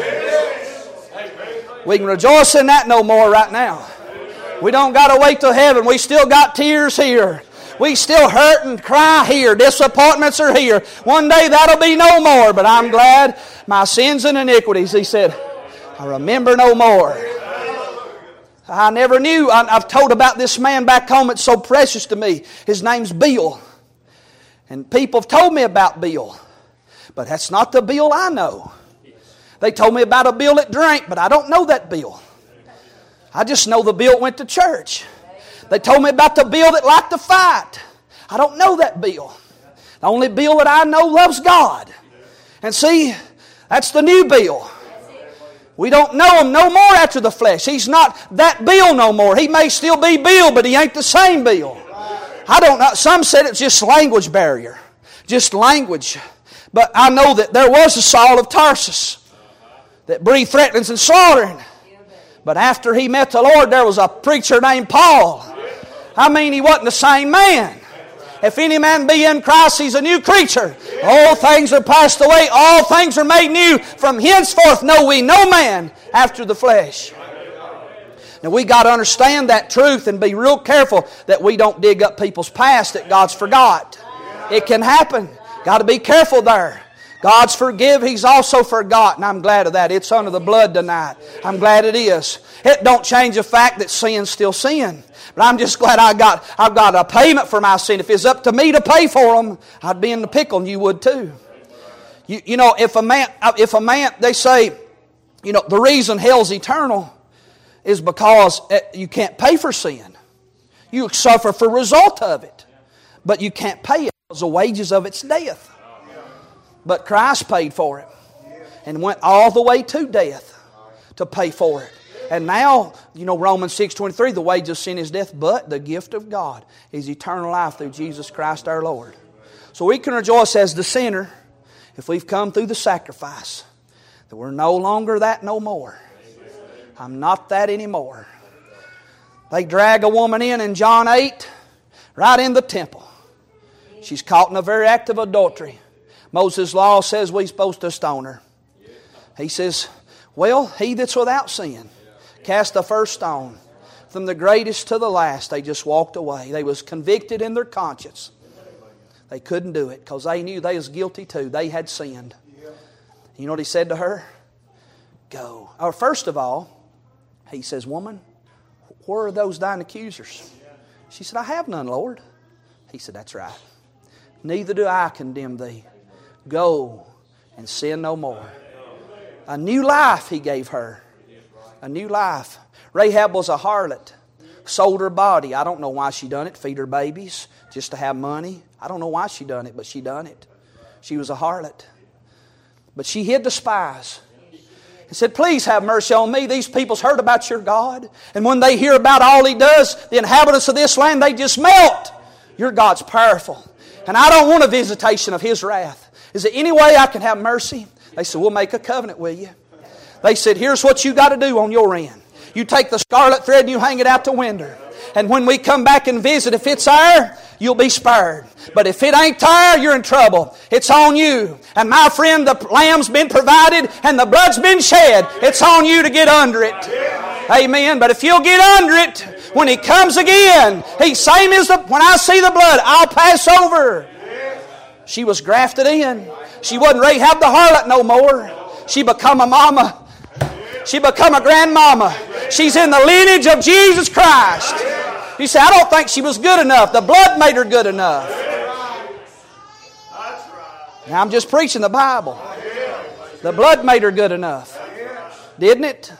more. We can rejoice in that no more right now. We don't got to wait till heaven. We still got tears here. We still hurt and cry here. Disappointments are here. One day that'll be no more. But I'm glad my sins and iniquities, He said, I remember no more. I never knew. I've told about this man back home. It's so precious to me. His name's Bill. And people have told me about Bill. But that's not the Bill I know. They told me about a Bill that drank, but I don't know that Bill. I just know the Bill that went to church. They told me about the Bill that liked to fight. I don't know that Bill. The only Bill that I know loves God. And see, that's the new Bill. We don't know Him no more after the flesh. He's not that Bill no more. He may still be Bill, but He ain't the same Bill. I don't know. Some said it's just language barrier. Just language. But I know that there was a Saul of Tarsus that breathed threatenings and slaughtering. But after he met the Lord, there was a preacher named Paul. I mean, he wasn't the same man. If any man be in Christ, he's a new creature. All things are passed away. All things are made new. From henceforth know we no man after the flesh. Now we got to understand that truth and be real careful that we don't dig up people's past that God's forgot. It can happen. Got to be careful there. God's forgive, He's also forgotten. I'm glad of that. It's under the blood tonight. I'm glad it is. It don't change the fact that sin's still sin. But I'm just glad I've got a payment for my sin. If it's up to me to pay for them, I'd be in the pickle and you would too. You know, if a man, they say, you know, the reason hell's eternal is because you can't pay for sin. You suffer for the result of it. But you can't pay it because the wages of it's death. But Christ paid for it and went all the way to death to pay for it. And now, you know, Romans 6:23, the wage of sin is death, but the gift of God is eternal life through Jesus Christ our Lord. So we can rejoice as the sinner if we've come through the sacrifice, that we're no longer that no more. I'm not that anymore. They drag a woman in John 8, right in the temple. She's caught in a very act of adultery. Moses' law says we're supposed to stone her. He says, well, he that's without sin, cast the first stone. From the greatest to the last, they just walked away. They was convicted in their conscience. They couldn't do it because they knew they was guilty too. They had sinned. You know what he said to her? Go. Or first of all, he says, woman, where are those thine accusers? She said, I have none, Lord. He said, that's right. Neither do I condemn thee. Go and sin no more. A new life He gave her. A new life. Rahab was a harlot. Sold her body. I don't know why she done it. Feed her babies. Just to have money. I don't know why she done it, but she done it. She was a harlot. But she hid the spies. And said, please have mercy on me. These people's heard about your God. And when they hear about all He does, the inhabitants of this land, they just melt. Your God's powerful. And I don't want a visitation of His wrath. Is there any way I can have mercy? They said, we'll make a covenant with you. They said, here's what you got to do on your end. You take the scarlet thread and you hang it out the window. And when we come back and visit, if it's there, you'll be spared. But if it ain't there, you're in trouble. It's on you. And my friend, the lamb's been provided and the blood's been shed. It's on you to get under it. Amen. But if you'll get under it, when He comes again, He's same as when I see the blood, I'll pass over. She was grafted in. She wasn't Rahab the harlot no more. She become a mama. She become a grandmama. She's in the lineage of Jesus Christ. You say, I don't think she was good enough. The blood made her good enough. Now I'm just preaching the Bible. The blood made her good enough. Didn't it?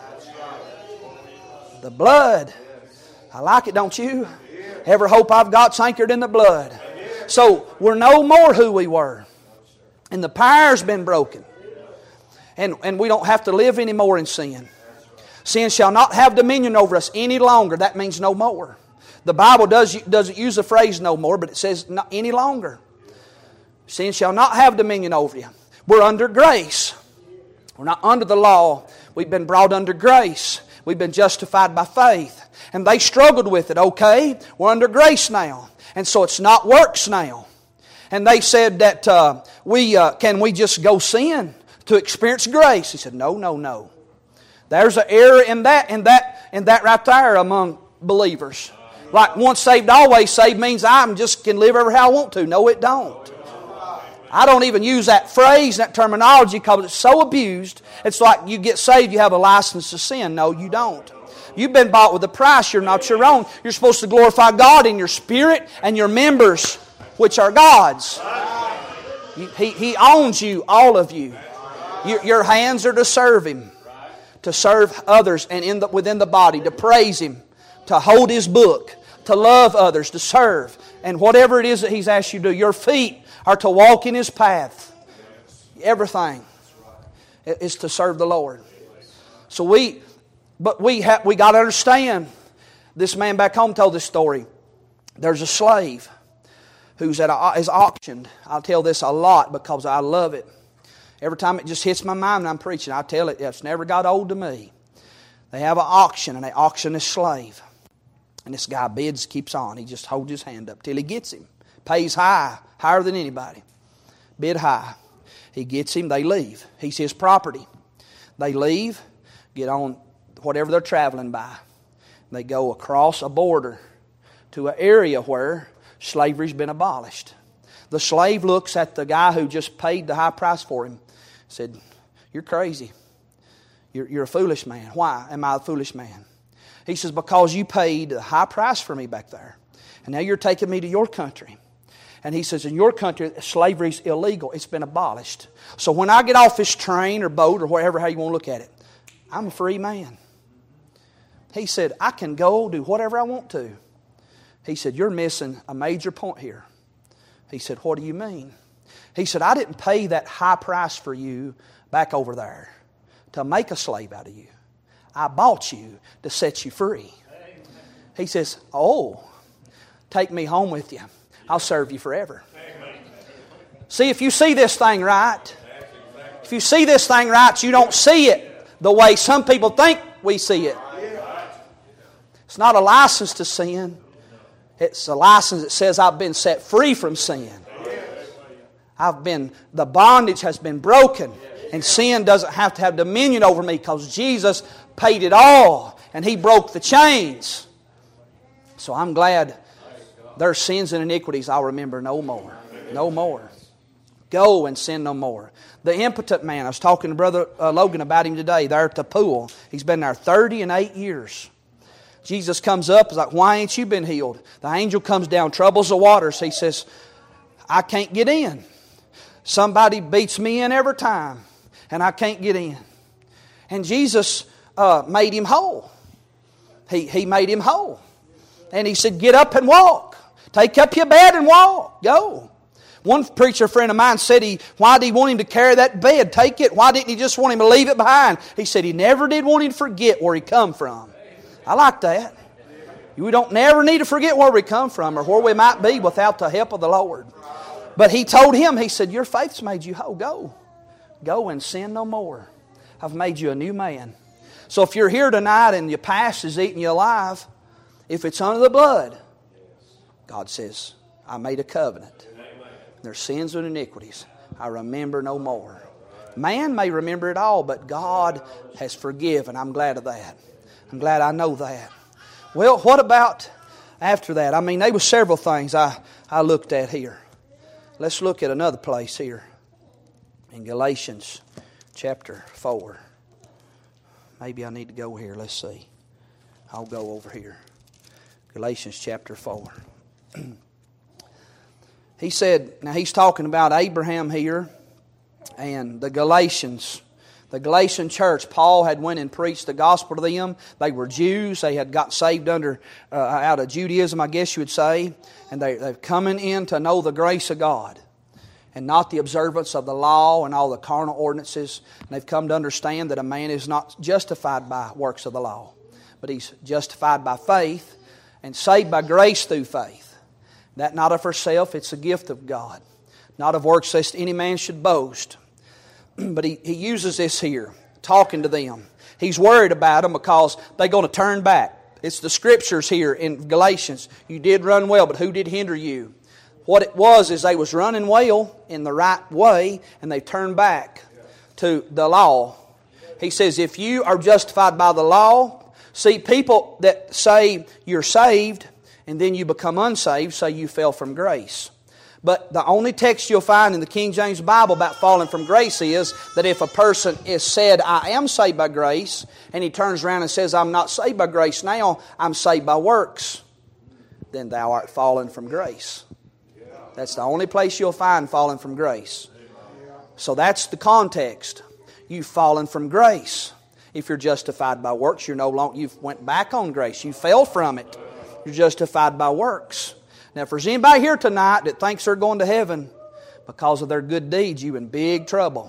The blood. I like it, don't you? Every hope I've got's anchored in the blood. So we're no more who we were. And the power's been broken. And we don't have to live anymore in sin. Sin shall not have dominion over us any longer. That means no more. The Bible doesn't use the phrase no more, but it says not any longer. Sin shall not have dominion over you. We're under grace. We're not under the law. We've been brought under grace. We've been justified by faith. And they struggled with it. Okay, we're under grace now. And so it's not works now. And they said that can we just go sin to experience grace? He said, no. There's an error in that right there among believers. Like once saved, always saved means I just can live ever how I want to. No, it don't. I don't even use that phrase, that terminology, because it's so abused. It's like you get saved, you have a license to sin. No, you don't. You've been bought with a price. You're not your own. You're supposed to glorify God in your spirit and your members, which are God's. He owns you, all of you. Your hands are to serve Him, to serve others and within the body, to praise Him, to hold His book, to love others, to serve. And whatever it is that He's asked you to do, your feet are to walk in His path. Everything is to serve the Lord. So we got to understand. This man back home told this story. There's a slave who's is auctioned. I'll tell this a lot because I love it. Every time it just hits my mind when I'm preaching, I tell it. It's never got old to me. They have an auction, and they auction this slave. And this guy bids, keeps on. He just holds his hand up till he gets him. Pays high, higher than anybody. Bid high. He gets him, they leave. He's his property. They leave, get on whatever they're traveling by. They go across a border to an area where slavery's been abolished. The slave looks at the guy who just paid the high price for him. Said, "You're crazy. You're a foolish man." "Why am I a foolish man?" He says, "Because you paid the high price for me back there. And now you're taking me to your country." And he says, "In your country, slavery's illegal. It's been abolished. So when I get off this train or boat or wherever, how you want to look at it, I'm a free man." He said, "I can go do whatever I want to." He said, "You're missing a major point here." He said, "What do you mean?" He said, "I didn't pay that high price for you back over there to make a slave out of you. I bought you to set you free." He says, "Oh, take me home with you. I'll serve you forever." See, if you see this thing right, if you see this thing right, you don't see it the way some people think we see it. It's not a license to sin. It's a license that says I've been set free from sin. The bondage has been broken. And sin doesn't have to have dominion over me because Jesus paid it all. And He broke the chains. So I'm glad their sins and iniquities I'll remember no more. No more. Go and sin no more. The impotent man, I was talking to Brother Logan about him today there at the pool. He's been there 38 years. Jesus comes up, he's like, "Why ain't you been healed?" The angel comes down, troubles the waters. He says, "I can't get in. Somebody beats me in every time, and I can't get in." And Jesus made him whole. He made him whole. And He said, "Get up and walk. Take up your bed and walk. Go." One preacher friend of mine said, why did He want him to carry that bed? Take it. Why didn't He just want him to leave it behind? He said He never did want him to forget where he come from. I like that. We don't never need to forget where we come from or where we might be without the help of the Lord. But He told him, He said, "Your faith's made you whole. Go. Go and sin no more. I've made you a new man." So if you're here tonight and your past is eating you alive, if it's under the blood, God says, I made a covenant. Their sins and iniquities I remember no more. Man may remember it all, but God has forgiven. I'm glad of that. I'm glad I know that. Well, what about after that? I mean, there were several things I looked at here. Let's look at another place here in Galatians chapter 4. Maybe I need to go here. Let's see. I'll go over here. Galatians chapter 4. He said, now he's talking about Abraham here and the Galatians. The Galatian church, Paul had went and preached the gospel to them. They were Jews. They had got saved out of Judaism, I guess you would say. And they've coming in to know the grace of God and not the observance of the law and all the carnal ordinances. And they've come to understand that a man is not justified by works of the law, but he's justified by faith and saved by grace through faith. That not of herself, it's a gift of God. Not of works lest any man should boast. But he uses this here, talking to them. He's worried about them because they're going to turn back. It's the Scriptures here in Galatians. You did run well, but who did hinder you? What it was is they was running well in the right way, and they turned back to the law. He says, if you are justified by the law, see, people that say you're saved and then you become unsaved say you fell from grace. But the only text you'll find in the King James Bible about falling from grace is that if a person is said, I am saved by grace, and he turns around and says, I'm not saved by grace now, I'm saved by works, then thou art fallen from grace. That's the only place you'll find falling from grace. So that's the context. You've fallen from grace. If you're justified by works, you've went back on grace. You fell from it. You're justified by works. Now, if there's anybody here tonight that thinks they're going to heaven because of their good deeds, you're in big trouble.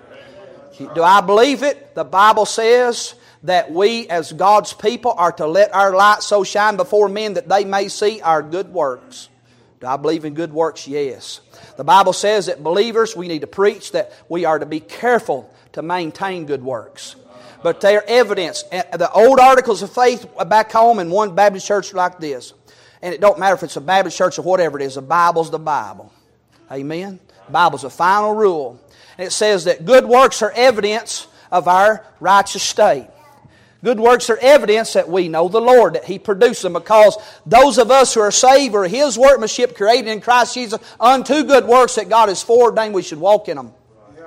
Do I believe it? The Bible says that we as God's people are to let our light so shine before men that they may see our good works. Do I believe in good works? Yes. The Bible says that believers, we need to preach that we are to be careful to maintain good works. But they're evidence. The old articles of faith back home in one Baptist church like this. And it don't matter if it's a Baptist church or whatever it is. The Bible's the Bible. Amen? The Bible's a final rule. And it says that good works are evidence of our righteous state. Good works are evidence that we know the Lord, that He produced them, because those of us who are saved are His workmanship created in Christ Jesus unto good works that God has foreordained we should walk in them.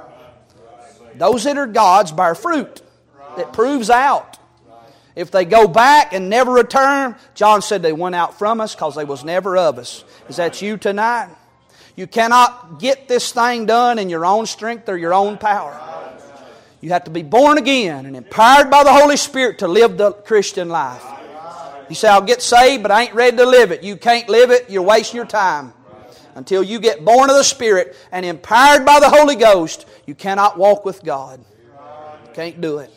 Those that are God's bear fruit that proves out. If they go back and never return, John said they went out from us because they was never of us. Is that you tonight? You cannot get this thing done in your own strength or your own power. You have to be born again and empowered by the Holy Spirit to live the Christian life. You say, I'll get saved, but I ain't ready to live it. You can't live it. You're wasting your time. Until you get born of the Spirit and empowered by the Holy Ghost, you cannot walk with God. You can't do it.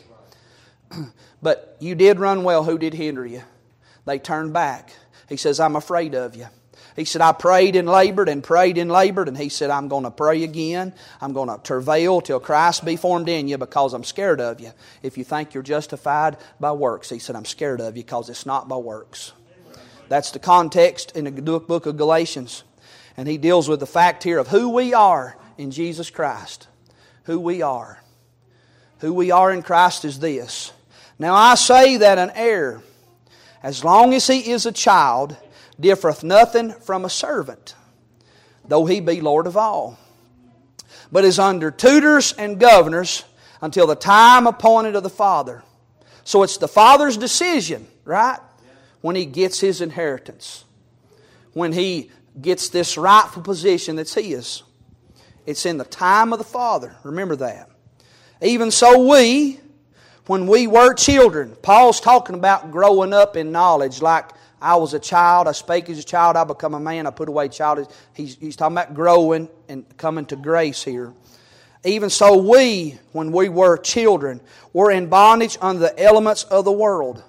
But you did run well. Who did hinder you? They turned back. He says, I'm afraid of you. He said, I prayed and labored and prayed and labored. And he said, I'm going to pray again. I'm going to travail till Christ be formed in you because I'm scared of you. If you think you're justified by works. He said, I'm scared of you because it's not by works. That's the context in the book of Galatians. And he deals with the fact here of who we are in Jesus Christ. Who we are. Who we are in Christ is this. Now I say that an heir, as long as he is a child, differeth nothing from a servant, though he be Lord of all, but is under tutors and governors until the time appointed of the Father. So it's the Father's decision, right? When he gets his inheritance. When he gets this rightful position that's his. It's in the time of the Father. Remember that. Even so we, when we were children, Paul's talking about growing up in knowledge. Like I was a child, I spake as a child, I become a man, I put away childish. He's talking about growing and coming to grace here. Even so we, when we were children, were in bondage under the elements of the world.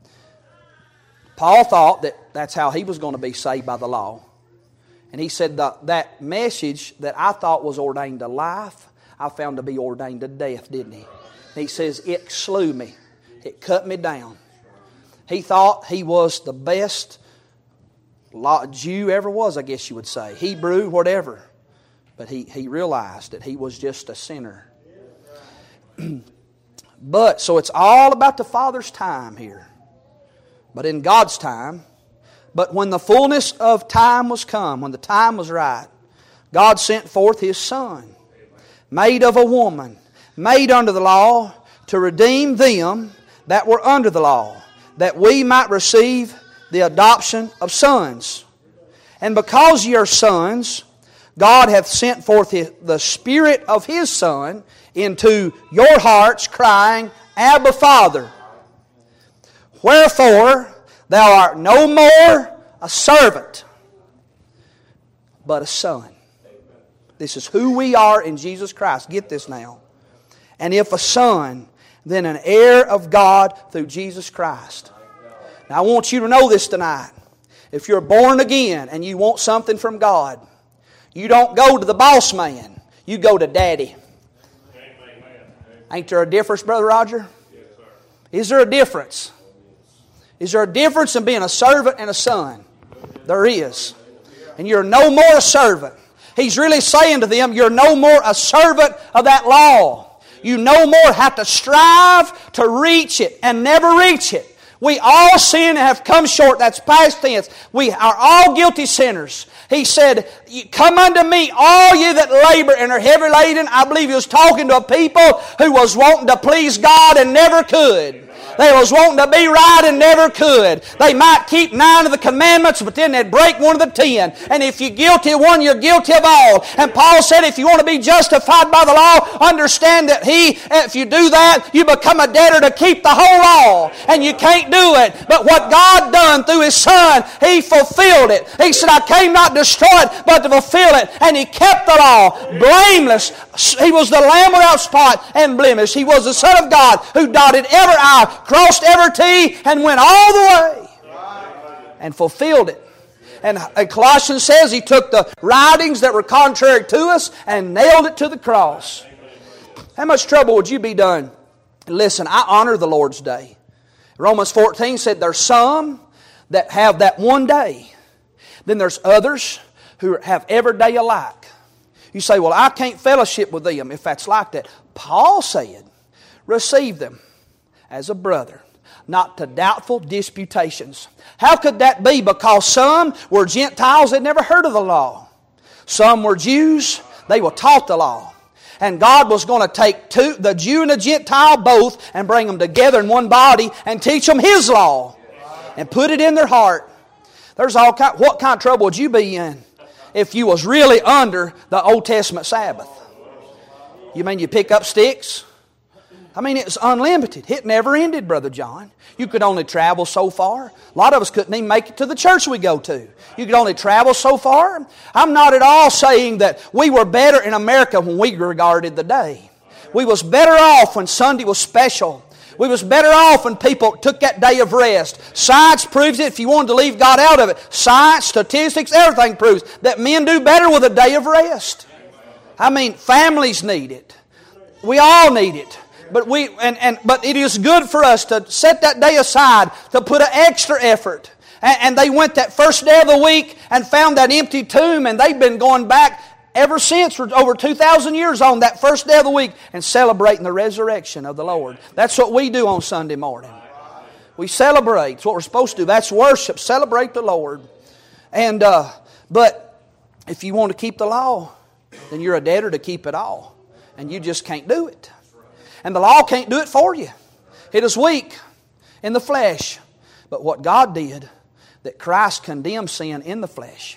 Paul thought that that's how he was going to be saved by the law. And he said that message that I thought was ordained to life, I found to be ordained to death, didn't he? And he says, it slew me. It cut me down. He thought he was the best Jew ever was, I guess you would say. Hebrew, whatever. But he realized that he was just a sinner. But, so it's all about the Father's time here. But in God's time. But when the fullness of time was come, when the time was right, God sent forth His Son, made of a woman, made under the law, to redeem them that were under the law, that we might receive the adoption of sons. And because ye are sons, God hath sent forth the Spirit of His Son into your hearts, crying, Abba, Father. Wherefore thou art no more a servant, but a son. This is who we are in Jesus Christ. Get this now. And if a son, then an heir of God through Jesus Christ. Now I want you to know this tonight. If you're born again and you want something from God, you don't go to the boss man. You go to Daddy. Ain't there a difference, Brother Roger? Is there a difference? Is there a difference in being a servant and a son? There is. And you're no more a servant. He's really saying to them, you're no more a servant of that law. You no more have to strive to reach it and never reach it. We all sin and have come short. That's past tense. We are all guilty sinners. He said, come unto me, all you that labor and are heavy laden. I believe He was talking to a people who was wanting to please God and never could. They was wanting to be right and never could. They might keep 9 of the commandments, but then they'd break one of the 10. And if you're guilty of one, you're guilty of all. And Paul said, if you want to be justified by the law, understand that if you do that, you become a debtor to keep the whole law. And you can't do it. But what God done through His Son, He fulfilled it. He said, I came not to destroy it, but to fulfill it. And He kept the law blameless. He was the Lamb without spot and blemish. He was the Son of God who dotted every I, crossed every T, and went all the way and fulfilled it. And Colossians says He took the writings that were contrary to us and nailed it to the cross. How much trouble would you be done? Listen, I honor the Lord's Day. Romans 14 said there's some that have that one day. Then there's others who have every day alike. You say, well, I can't fellowship with them if that's like that. Paul said, receive them as a brother, not to doubtful disputations. How could that be? Because some were Gentiles that never heard of the law. Some were Jews, they were taught the law. And God was going to take the Jew and the Gentile both and bring them together in one body and teach them His law and put it in their heart. There's all kind. What kind of trouble would you be in if you was really under the Old Testament Sabbath? You mean you pick up sticks? I mean, it was unlimited. It never ended, Brother John. You could only travel so far. A lot of us couldn't even make it to the church we go to. You could only travel so far. I'm not at all saying that we were better in America when we regarded the day. We was better off when Sunday was special. We was better off when people took that day of rest. Science proves it. If you wanted to leave God out of it, science, statistics, everything proves that men do better with a day of rest. I mean, families need it. We all need it. But it is good for us to set that day aside to put an extra effort. And they went that first day of the week and found that empty tomb, and they've been going back ever since for over 2,000 years on that first day of the week and celebrating the resurrection of the Lord. That's what we do on Sunday morning. We celebrate. It's what we're supposed to do. That's worship. Celebrate the Lord. And but if you want to keep the law, then you're a debtor to keep it all. And you just can't do it. And the law can't do it for you. It is weak in the flesh. But what God did, that Christ condemned sin in the flesh.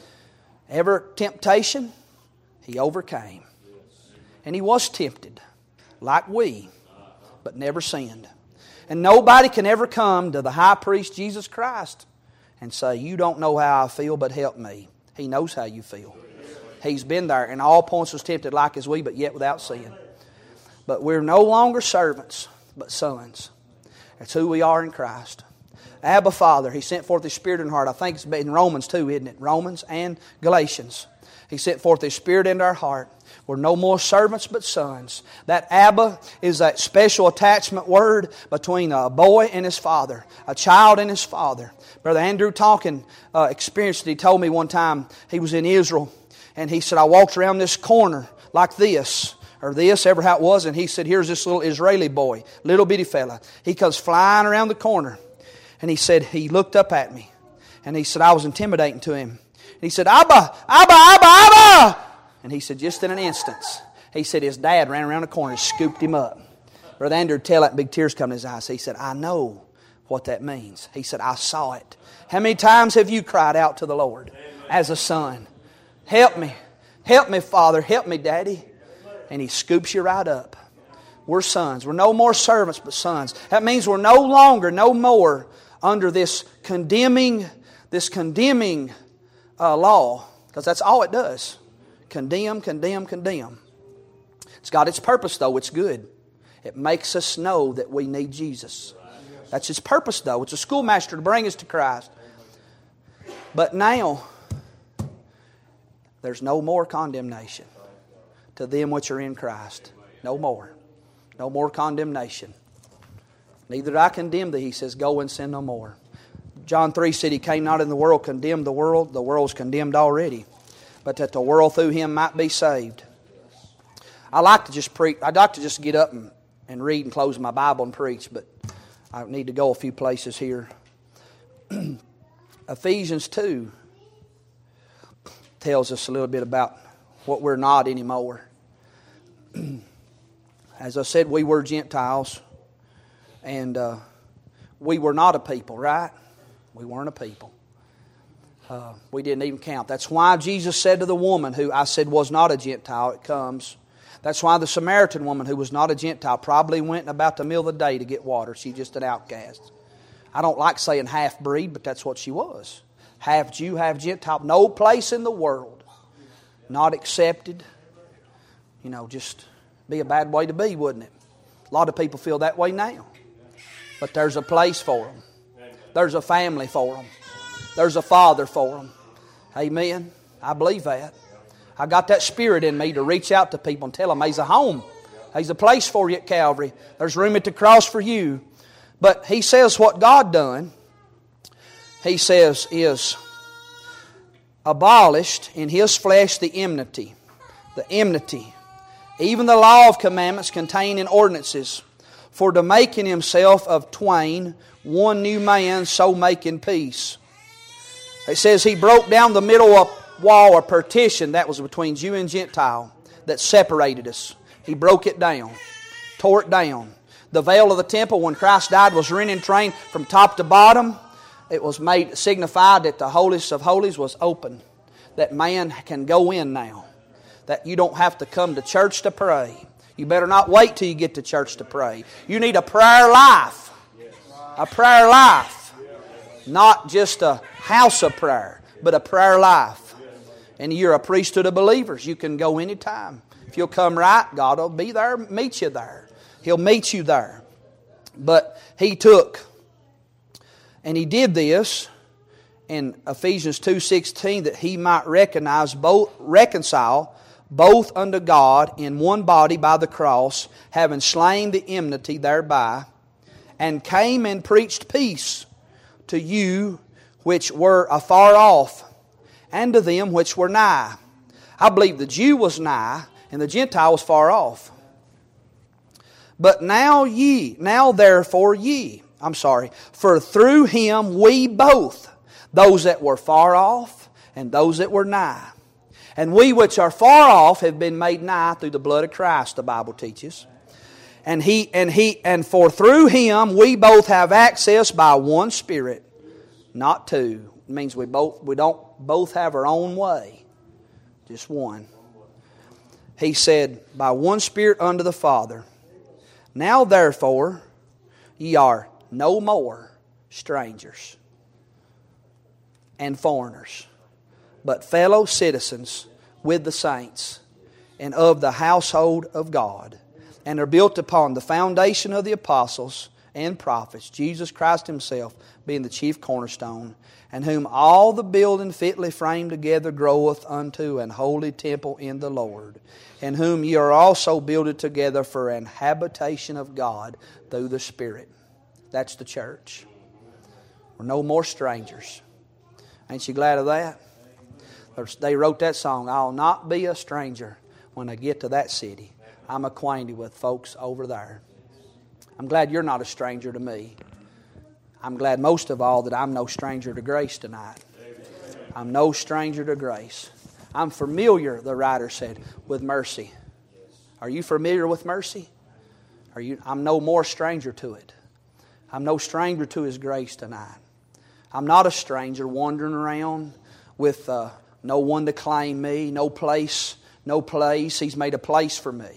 Every temptation, He overcame. And He was tempted, like we, but never sinned. And nobody can ever come to the high priest Jesus Christ and say, you don't know how I feel, but help me. He knows how you feel. He's been there. In all points was tempted like as we, but yet without sin. But we're no longer servants, but sons. That's who we are in Christ. Abba, Father, He sent forth His Spirit in the heart. I think it's in Romans too, isn't it? Romans and Galatians. He sent forth His Spirit into our heart. We're no more servants but sons. That Abba is that special attachment word between a boy and his father, a child and his father. Brother Andrew Tonkin experienced it. He told me one time he was in Israel, and he said, I walked around this corner like this, or this, ever how it was, and he said, here's this little Israeli boy, little bitty fella. He comes flying around the corner, and he said, he looked up at me, and he said, I was intimidating to him. And he said, Abba, Abba, Abba, Abba! And he said, just in an instance, he said his dad ran around the corner and scooped him up. Brother Andrew would tell that, big tears come to his eyes. He said, I know what that means. He said, I saw it. How many times have you cried out to the Lord as a son? Help me, Father, help me, Daddy. And He scoops you right up. We're sons. We're no more servants but sons. That means we're no more under this condemning law, because that's all it does. Condemn, condemn, condemn. It's got its purpose, though. It's good. It makes us know that we need Jesus. That's its purpose, though. It's a schoolmaster to bring us to Christ. But now, there's no more condemnation to them which are in Christ. No more. No more condemnation. Neither do I condemn thee, He says, go and sin no more. John 3 said He came not in the world, condemned the world. The world's condemned already. But that the world through Him might be saved. I like to just preach. I'd like to just get up and read and close my Bible and preach, but I need to go a few places here. Ephesians 2 tells us a little bit about what we're not anymore. As I said, we were Gentiles, and we were not a people, right? We weren't a people. We didn't even count. That's why Jesus said to the woman who I said was not a Gentile, it comes. That's why the Samaritan woman who was not a Gentile probably went about the middle of the day to get water. She's just an outcast. I don't like saying half-breed, but that's what she was. Half Jew, half Gentile. No place in the world not accepted. You know, just be a bad way to be, wouldn't it? A lot of people feel that way now. But there's a place for them. There's a family for them. There's a Father for them. Amen. I believe that. I got that spirit in me to reach out to people and tell them there's a home. There's a place for you at Calvary. There's room at the cross for you. But He says what God done, He says, is abolished in His flesh the enmity. The enmity. Even the law of commandments contained in ordinances. For to make in Himself of twain one new man, so making peace. It says He broke down the middle wall or partition that was between Jew and Gentile that separated us. He broke it down, tore it down. The veil of the temple when Christ died was rent in twain from top to bottom. It was signified that the holiest of holies was open. That man can go in now. That you don't have to come to church to pray. You better not wait till you get to church to pray. You need a prayer life. A prayer life. Not just a house of prayer, but a prayer life. And you're a priesthood of believers. You can go anytime. If you'll come right, God will be there, meet you there. He'll meet you there. But He took, and He did this in Ephesians 2:16, that He might reconcile both unto God in one body by the cross, having slain the enmity thereby, and came and preached peace to you which were afar off, and to them which were nigh. I believe the Jew was nigh, and the Gentile was far off. But now therefore for through Him we both, those that were far off, and those that were nigh. And we which are far off have been made nigh through the blood of Christ, the Bible teaches. And for through Him we both have access by one Spirit, not two. It means we don't both have our own way, just one. He said, by one Spirit unto the Father. Now therefore ye are no more strangers and foreigners, but fellow citizens with the saints and of the household of God, and are built upon the foundation of the apostles and prophets, Jesus Christ Himself being the chief cornerstone, and whom all the building fitly framed together groweth unto an holy temple in the Lord, in whom ye are also builded together for an habitation of God through the Spirit. That's the church. We're no more strangers. Ain't you glad of that? They wrote that song, I'll not be a stranger when I get to that city. I'm acquainted with folks over there. I'm glad you're not a stranger to me. I'm glad most of all that I'm no stranger to grace tonight. I'm no stranger to grace. I'm familiar, the writer said, with mercy. Are you familiar with mercy? I'm no more stranger to it. I'm no stranger to His grace tonight. I'm not a stranger wandering around with no one to claim me, no place. He's made a place for me.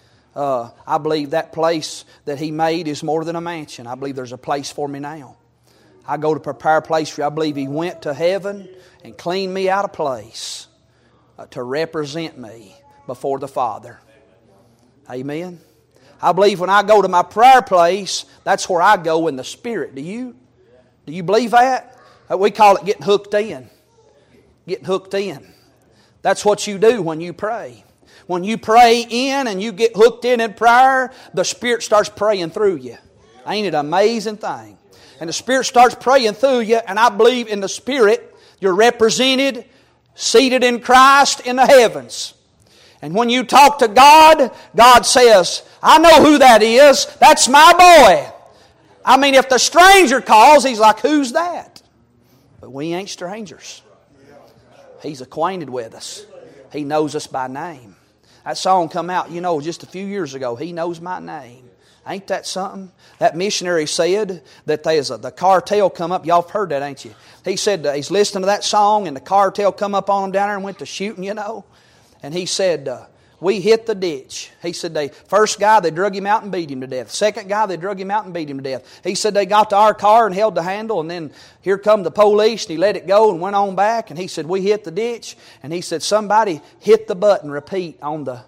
I believe that place that He made is more than a mansion. I believe there's a place for me now. I go to prepare a place for you. I believe He went to heaven and cleaned me out of place to represent me before the Father. Amen. I believe when I go to my prayer place, that's where I go in the Spirit. Do you? Do you believe that? We call it getting hooked in. Getting hooked in. That's what you do when you pray. When you pray in and you get hooked in prayer, the Spirit starts praying through you. Ain't it an amazing thing? And the Spirit starts praying through you, and I believe in the Spirit you're represented, seated in Christ in the heavens. And when you talk to God, God says, I know who that is. That's my boy. I mean, if the stranger calls, He's like, who's that? But we ain't strangers. He's acquainted with us. He knows us by name. That song come out, just a few years ago. He knows my name. Ain't that something? That missionary said that the cartel come up. Y'all have heard that, ain't you? He said he's listening to that song and the cartel come up on him down there and went to shooting, And he said, we hit the ditch. He said, first guy, they drug him out and beat him to death. Second guy, they drug him out and beat him to death. He said they got to our car and held the handle, and then here come the police, and he let it go and went on back. And he said, we hit the ditch. And he said, somebody hit the button, repeat, on the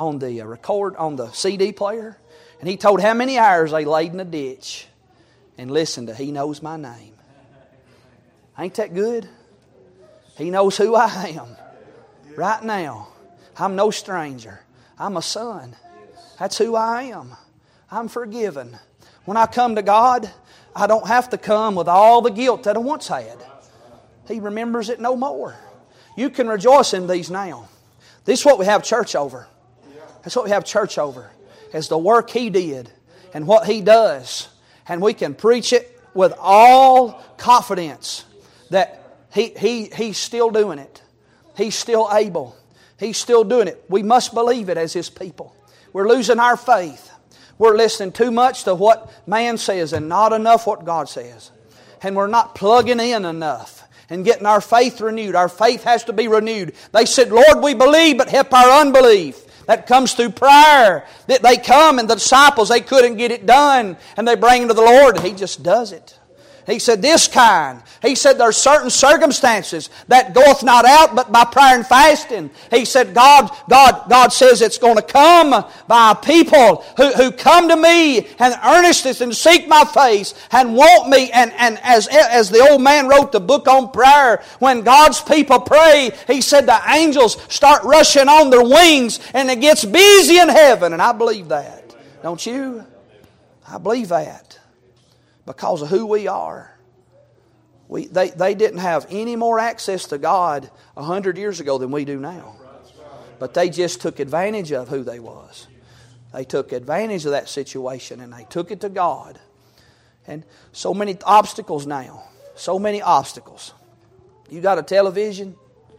CD player. And he told how many hours they laid in the ditch. And listened to He knows my name. Ain't that good? He knows who I am. Right now. I'm no stranger. I'm a son. That's who I am. I'm forgiven. When I come to God, I don't have to come with all the guilt that I once had. He remembers it no more. You can rejoice in these now. This is what we have church over. That's what we have church over. Is the work He did and what He does. And we can preach it with all confidence that He's still doing it. He's still able. He's still doing it. We must believe it as His people. We're losing our faith. We're listening too much to what man says and not enough what God says. And we're not plugging in enough and getting our faith renewed. Our faith has to be renewed. They said, Lord, we believe, but help our unbelief. That comes through prayer. They come and the disciples, they couldn't get it done. And they bring it to the Lord and He just does it. He said, this kind. He said, there are certain circumstances that goeth not out but by prayer and fasting. He said, God says it's going to come by people who come to me and earnestness and seek my face and want me. And as the old man wrote the book on prayer, when God's people pray, he said the angels start rushing on their wings and it gets busy in heaven. And I believe that. Don't you? I believe that. Because of who we are. They didn't have any more access to God 100 years ago than we do now. But they just took advantage of who they was. They took advantage of that situation and they took it to God. And so many obstacles now. So many obstacles. You got a television?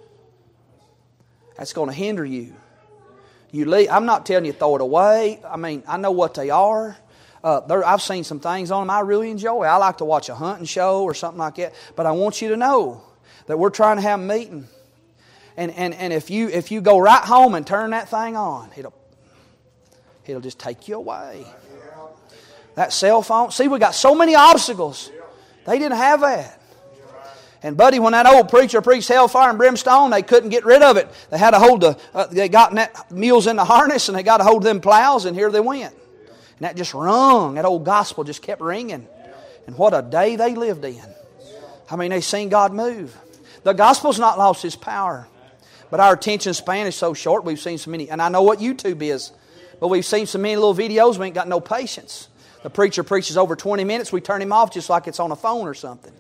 That's going to hinder you. I'm not telling you to throw it away. I mean, I know what they are. I've seen some things on them I really enjoy. I like to watch a hunting show or something like that. But I want you to know that we're trying to have a meeting. And if you go right home and turn that thing on, it'll just take you away. That cell phone. See, we got so many obstacles. They didn't have that. And buddy, when that old preacher preached hellfire and brimstone, they couldn't get rid of it. They had to hold they got mules in the harness and they got to hold them plows, and here they went. And that just rung. That old gospel just kept ringing. And what a day they lived in. I mean, they seen God move. The gospel's not lost its power. But our attention span is so short, we've seen so many. And I know what YouTube is. But we've seen so many little videos, we ain't got no patience. The preacher preaches over 20 minutes, we turn him off just like it's on a phone or something.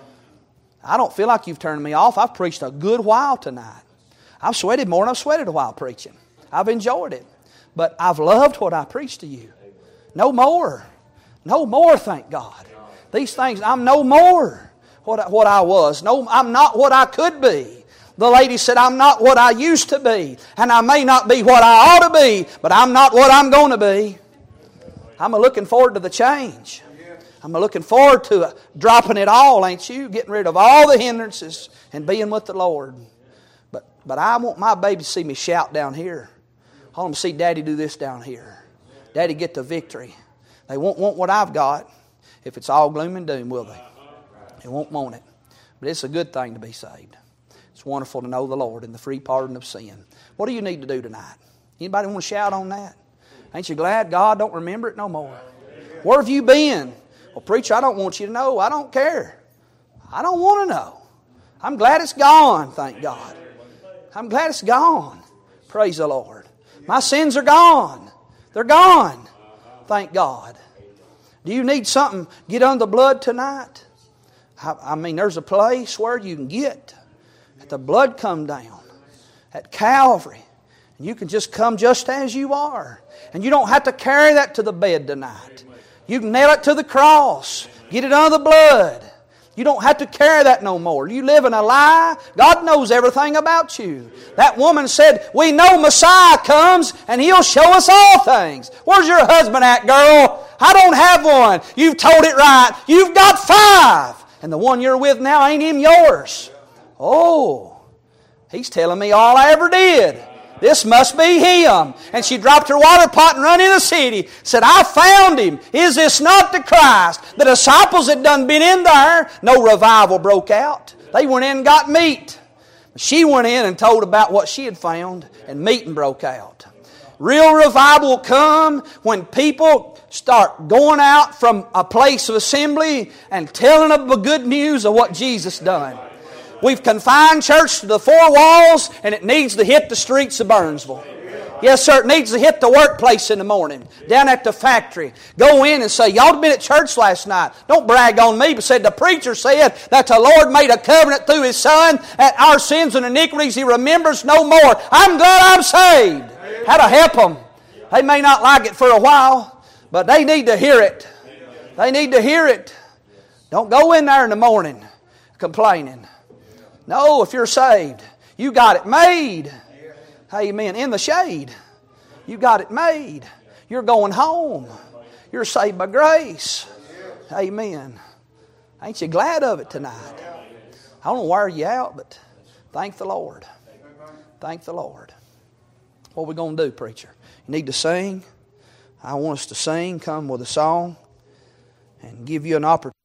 I don't feel like you've turned me off. I've preached a good while tonight. I've sweated more than I've sweated a while preaching. I've enjoyed it. But I've loved what I preached to you. No more. No more, thank God. These things, I'm no more what I was. No, I'm not what I could be. The lady said, I'm not what I used to be. And I may not be what I ought to be, but I'm not what I'm going to be. I'm looking forward to the change. I'm looking forward to dropping it all, ain't you? Getting rid of all the hindrances and being with the Lord. But I want my baby to see me shout down here. I want them to see Daddy do this down here. Daddy get the victory. They won't want what I've got if it's all gloom and doom, will they? They won't want it. But it's a good thing to be saved. It's wonderful to know the Lord and the free pardon of sin. What do you need to do tonight? Anybody want to shout on that? Ain't you glad God don't remember it no more? Where have you been? Well, preacher, I don't want you to know. I don't care. I don't want to know. I'm glad it's gone, thank God. I'm glad it's gone. Praise the Lord. My sins are gone. They're gone. Thank God. Do you need something? Get under the blood tonight? I mean, there's a place where you can get. That the blood come down. At Calvary. And you can just come just as you are. And you don't have to carry that to the bed tonight. You can nail it to the cross. Get it under the blood. You don't have to carry that no more. You live in a lie. God knows everything about you. That woman said, we know Messiah comes and He'll show us all things. Where's your husband at, girl? I don't have one. You've told it right. You've got 5. And the one you're with now ain't even yours. Oh, he's telling me all I ever did. This must be him. And she dropped her water pot and run in the city. Said, I found him. Is this not the Christ? The disciples had done been in there. No revival broke out. They went in and got meat. She went in and told about what she had found, and meeting broke out. Real revival will come when people start going out from a place of assembly and telling them the good news of what Jesus done. We've confined church to the 4 walls, and it needs to hit the streets of Burnsville. Yes, sir, it needs to hit the workplace in the morning, down at the factory. Go in and say, y'all been at church last night. Don't brag on me, but said the preacher said that the Lord made a covenant through His Son, that our sins and iniquities He remembers no more. I'm glad I'm saved. How to help them. They may not like it for a while, but they need to hear it. They need to hear it. Don't go in there in the morning complaining. No, if you're saved, you got it made. Amen. In the shade. You got it made. You're going home. You're saved by grace. Amen. Ain't you glad of it tonight? I don't wear you out, but thank the Lord. Thank the Lord. What are we going to do, preacher? You need to sing. I want us to sing. Come with a song and give you an opportunity.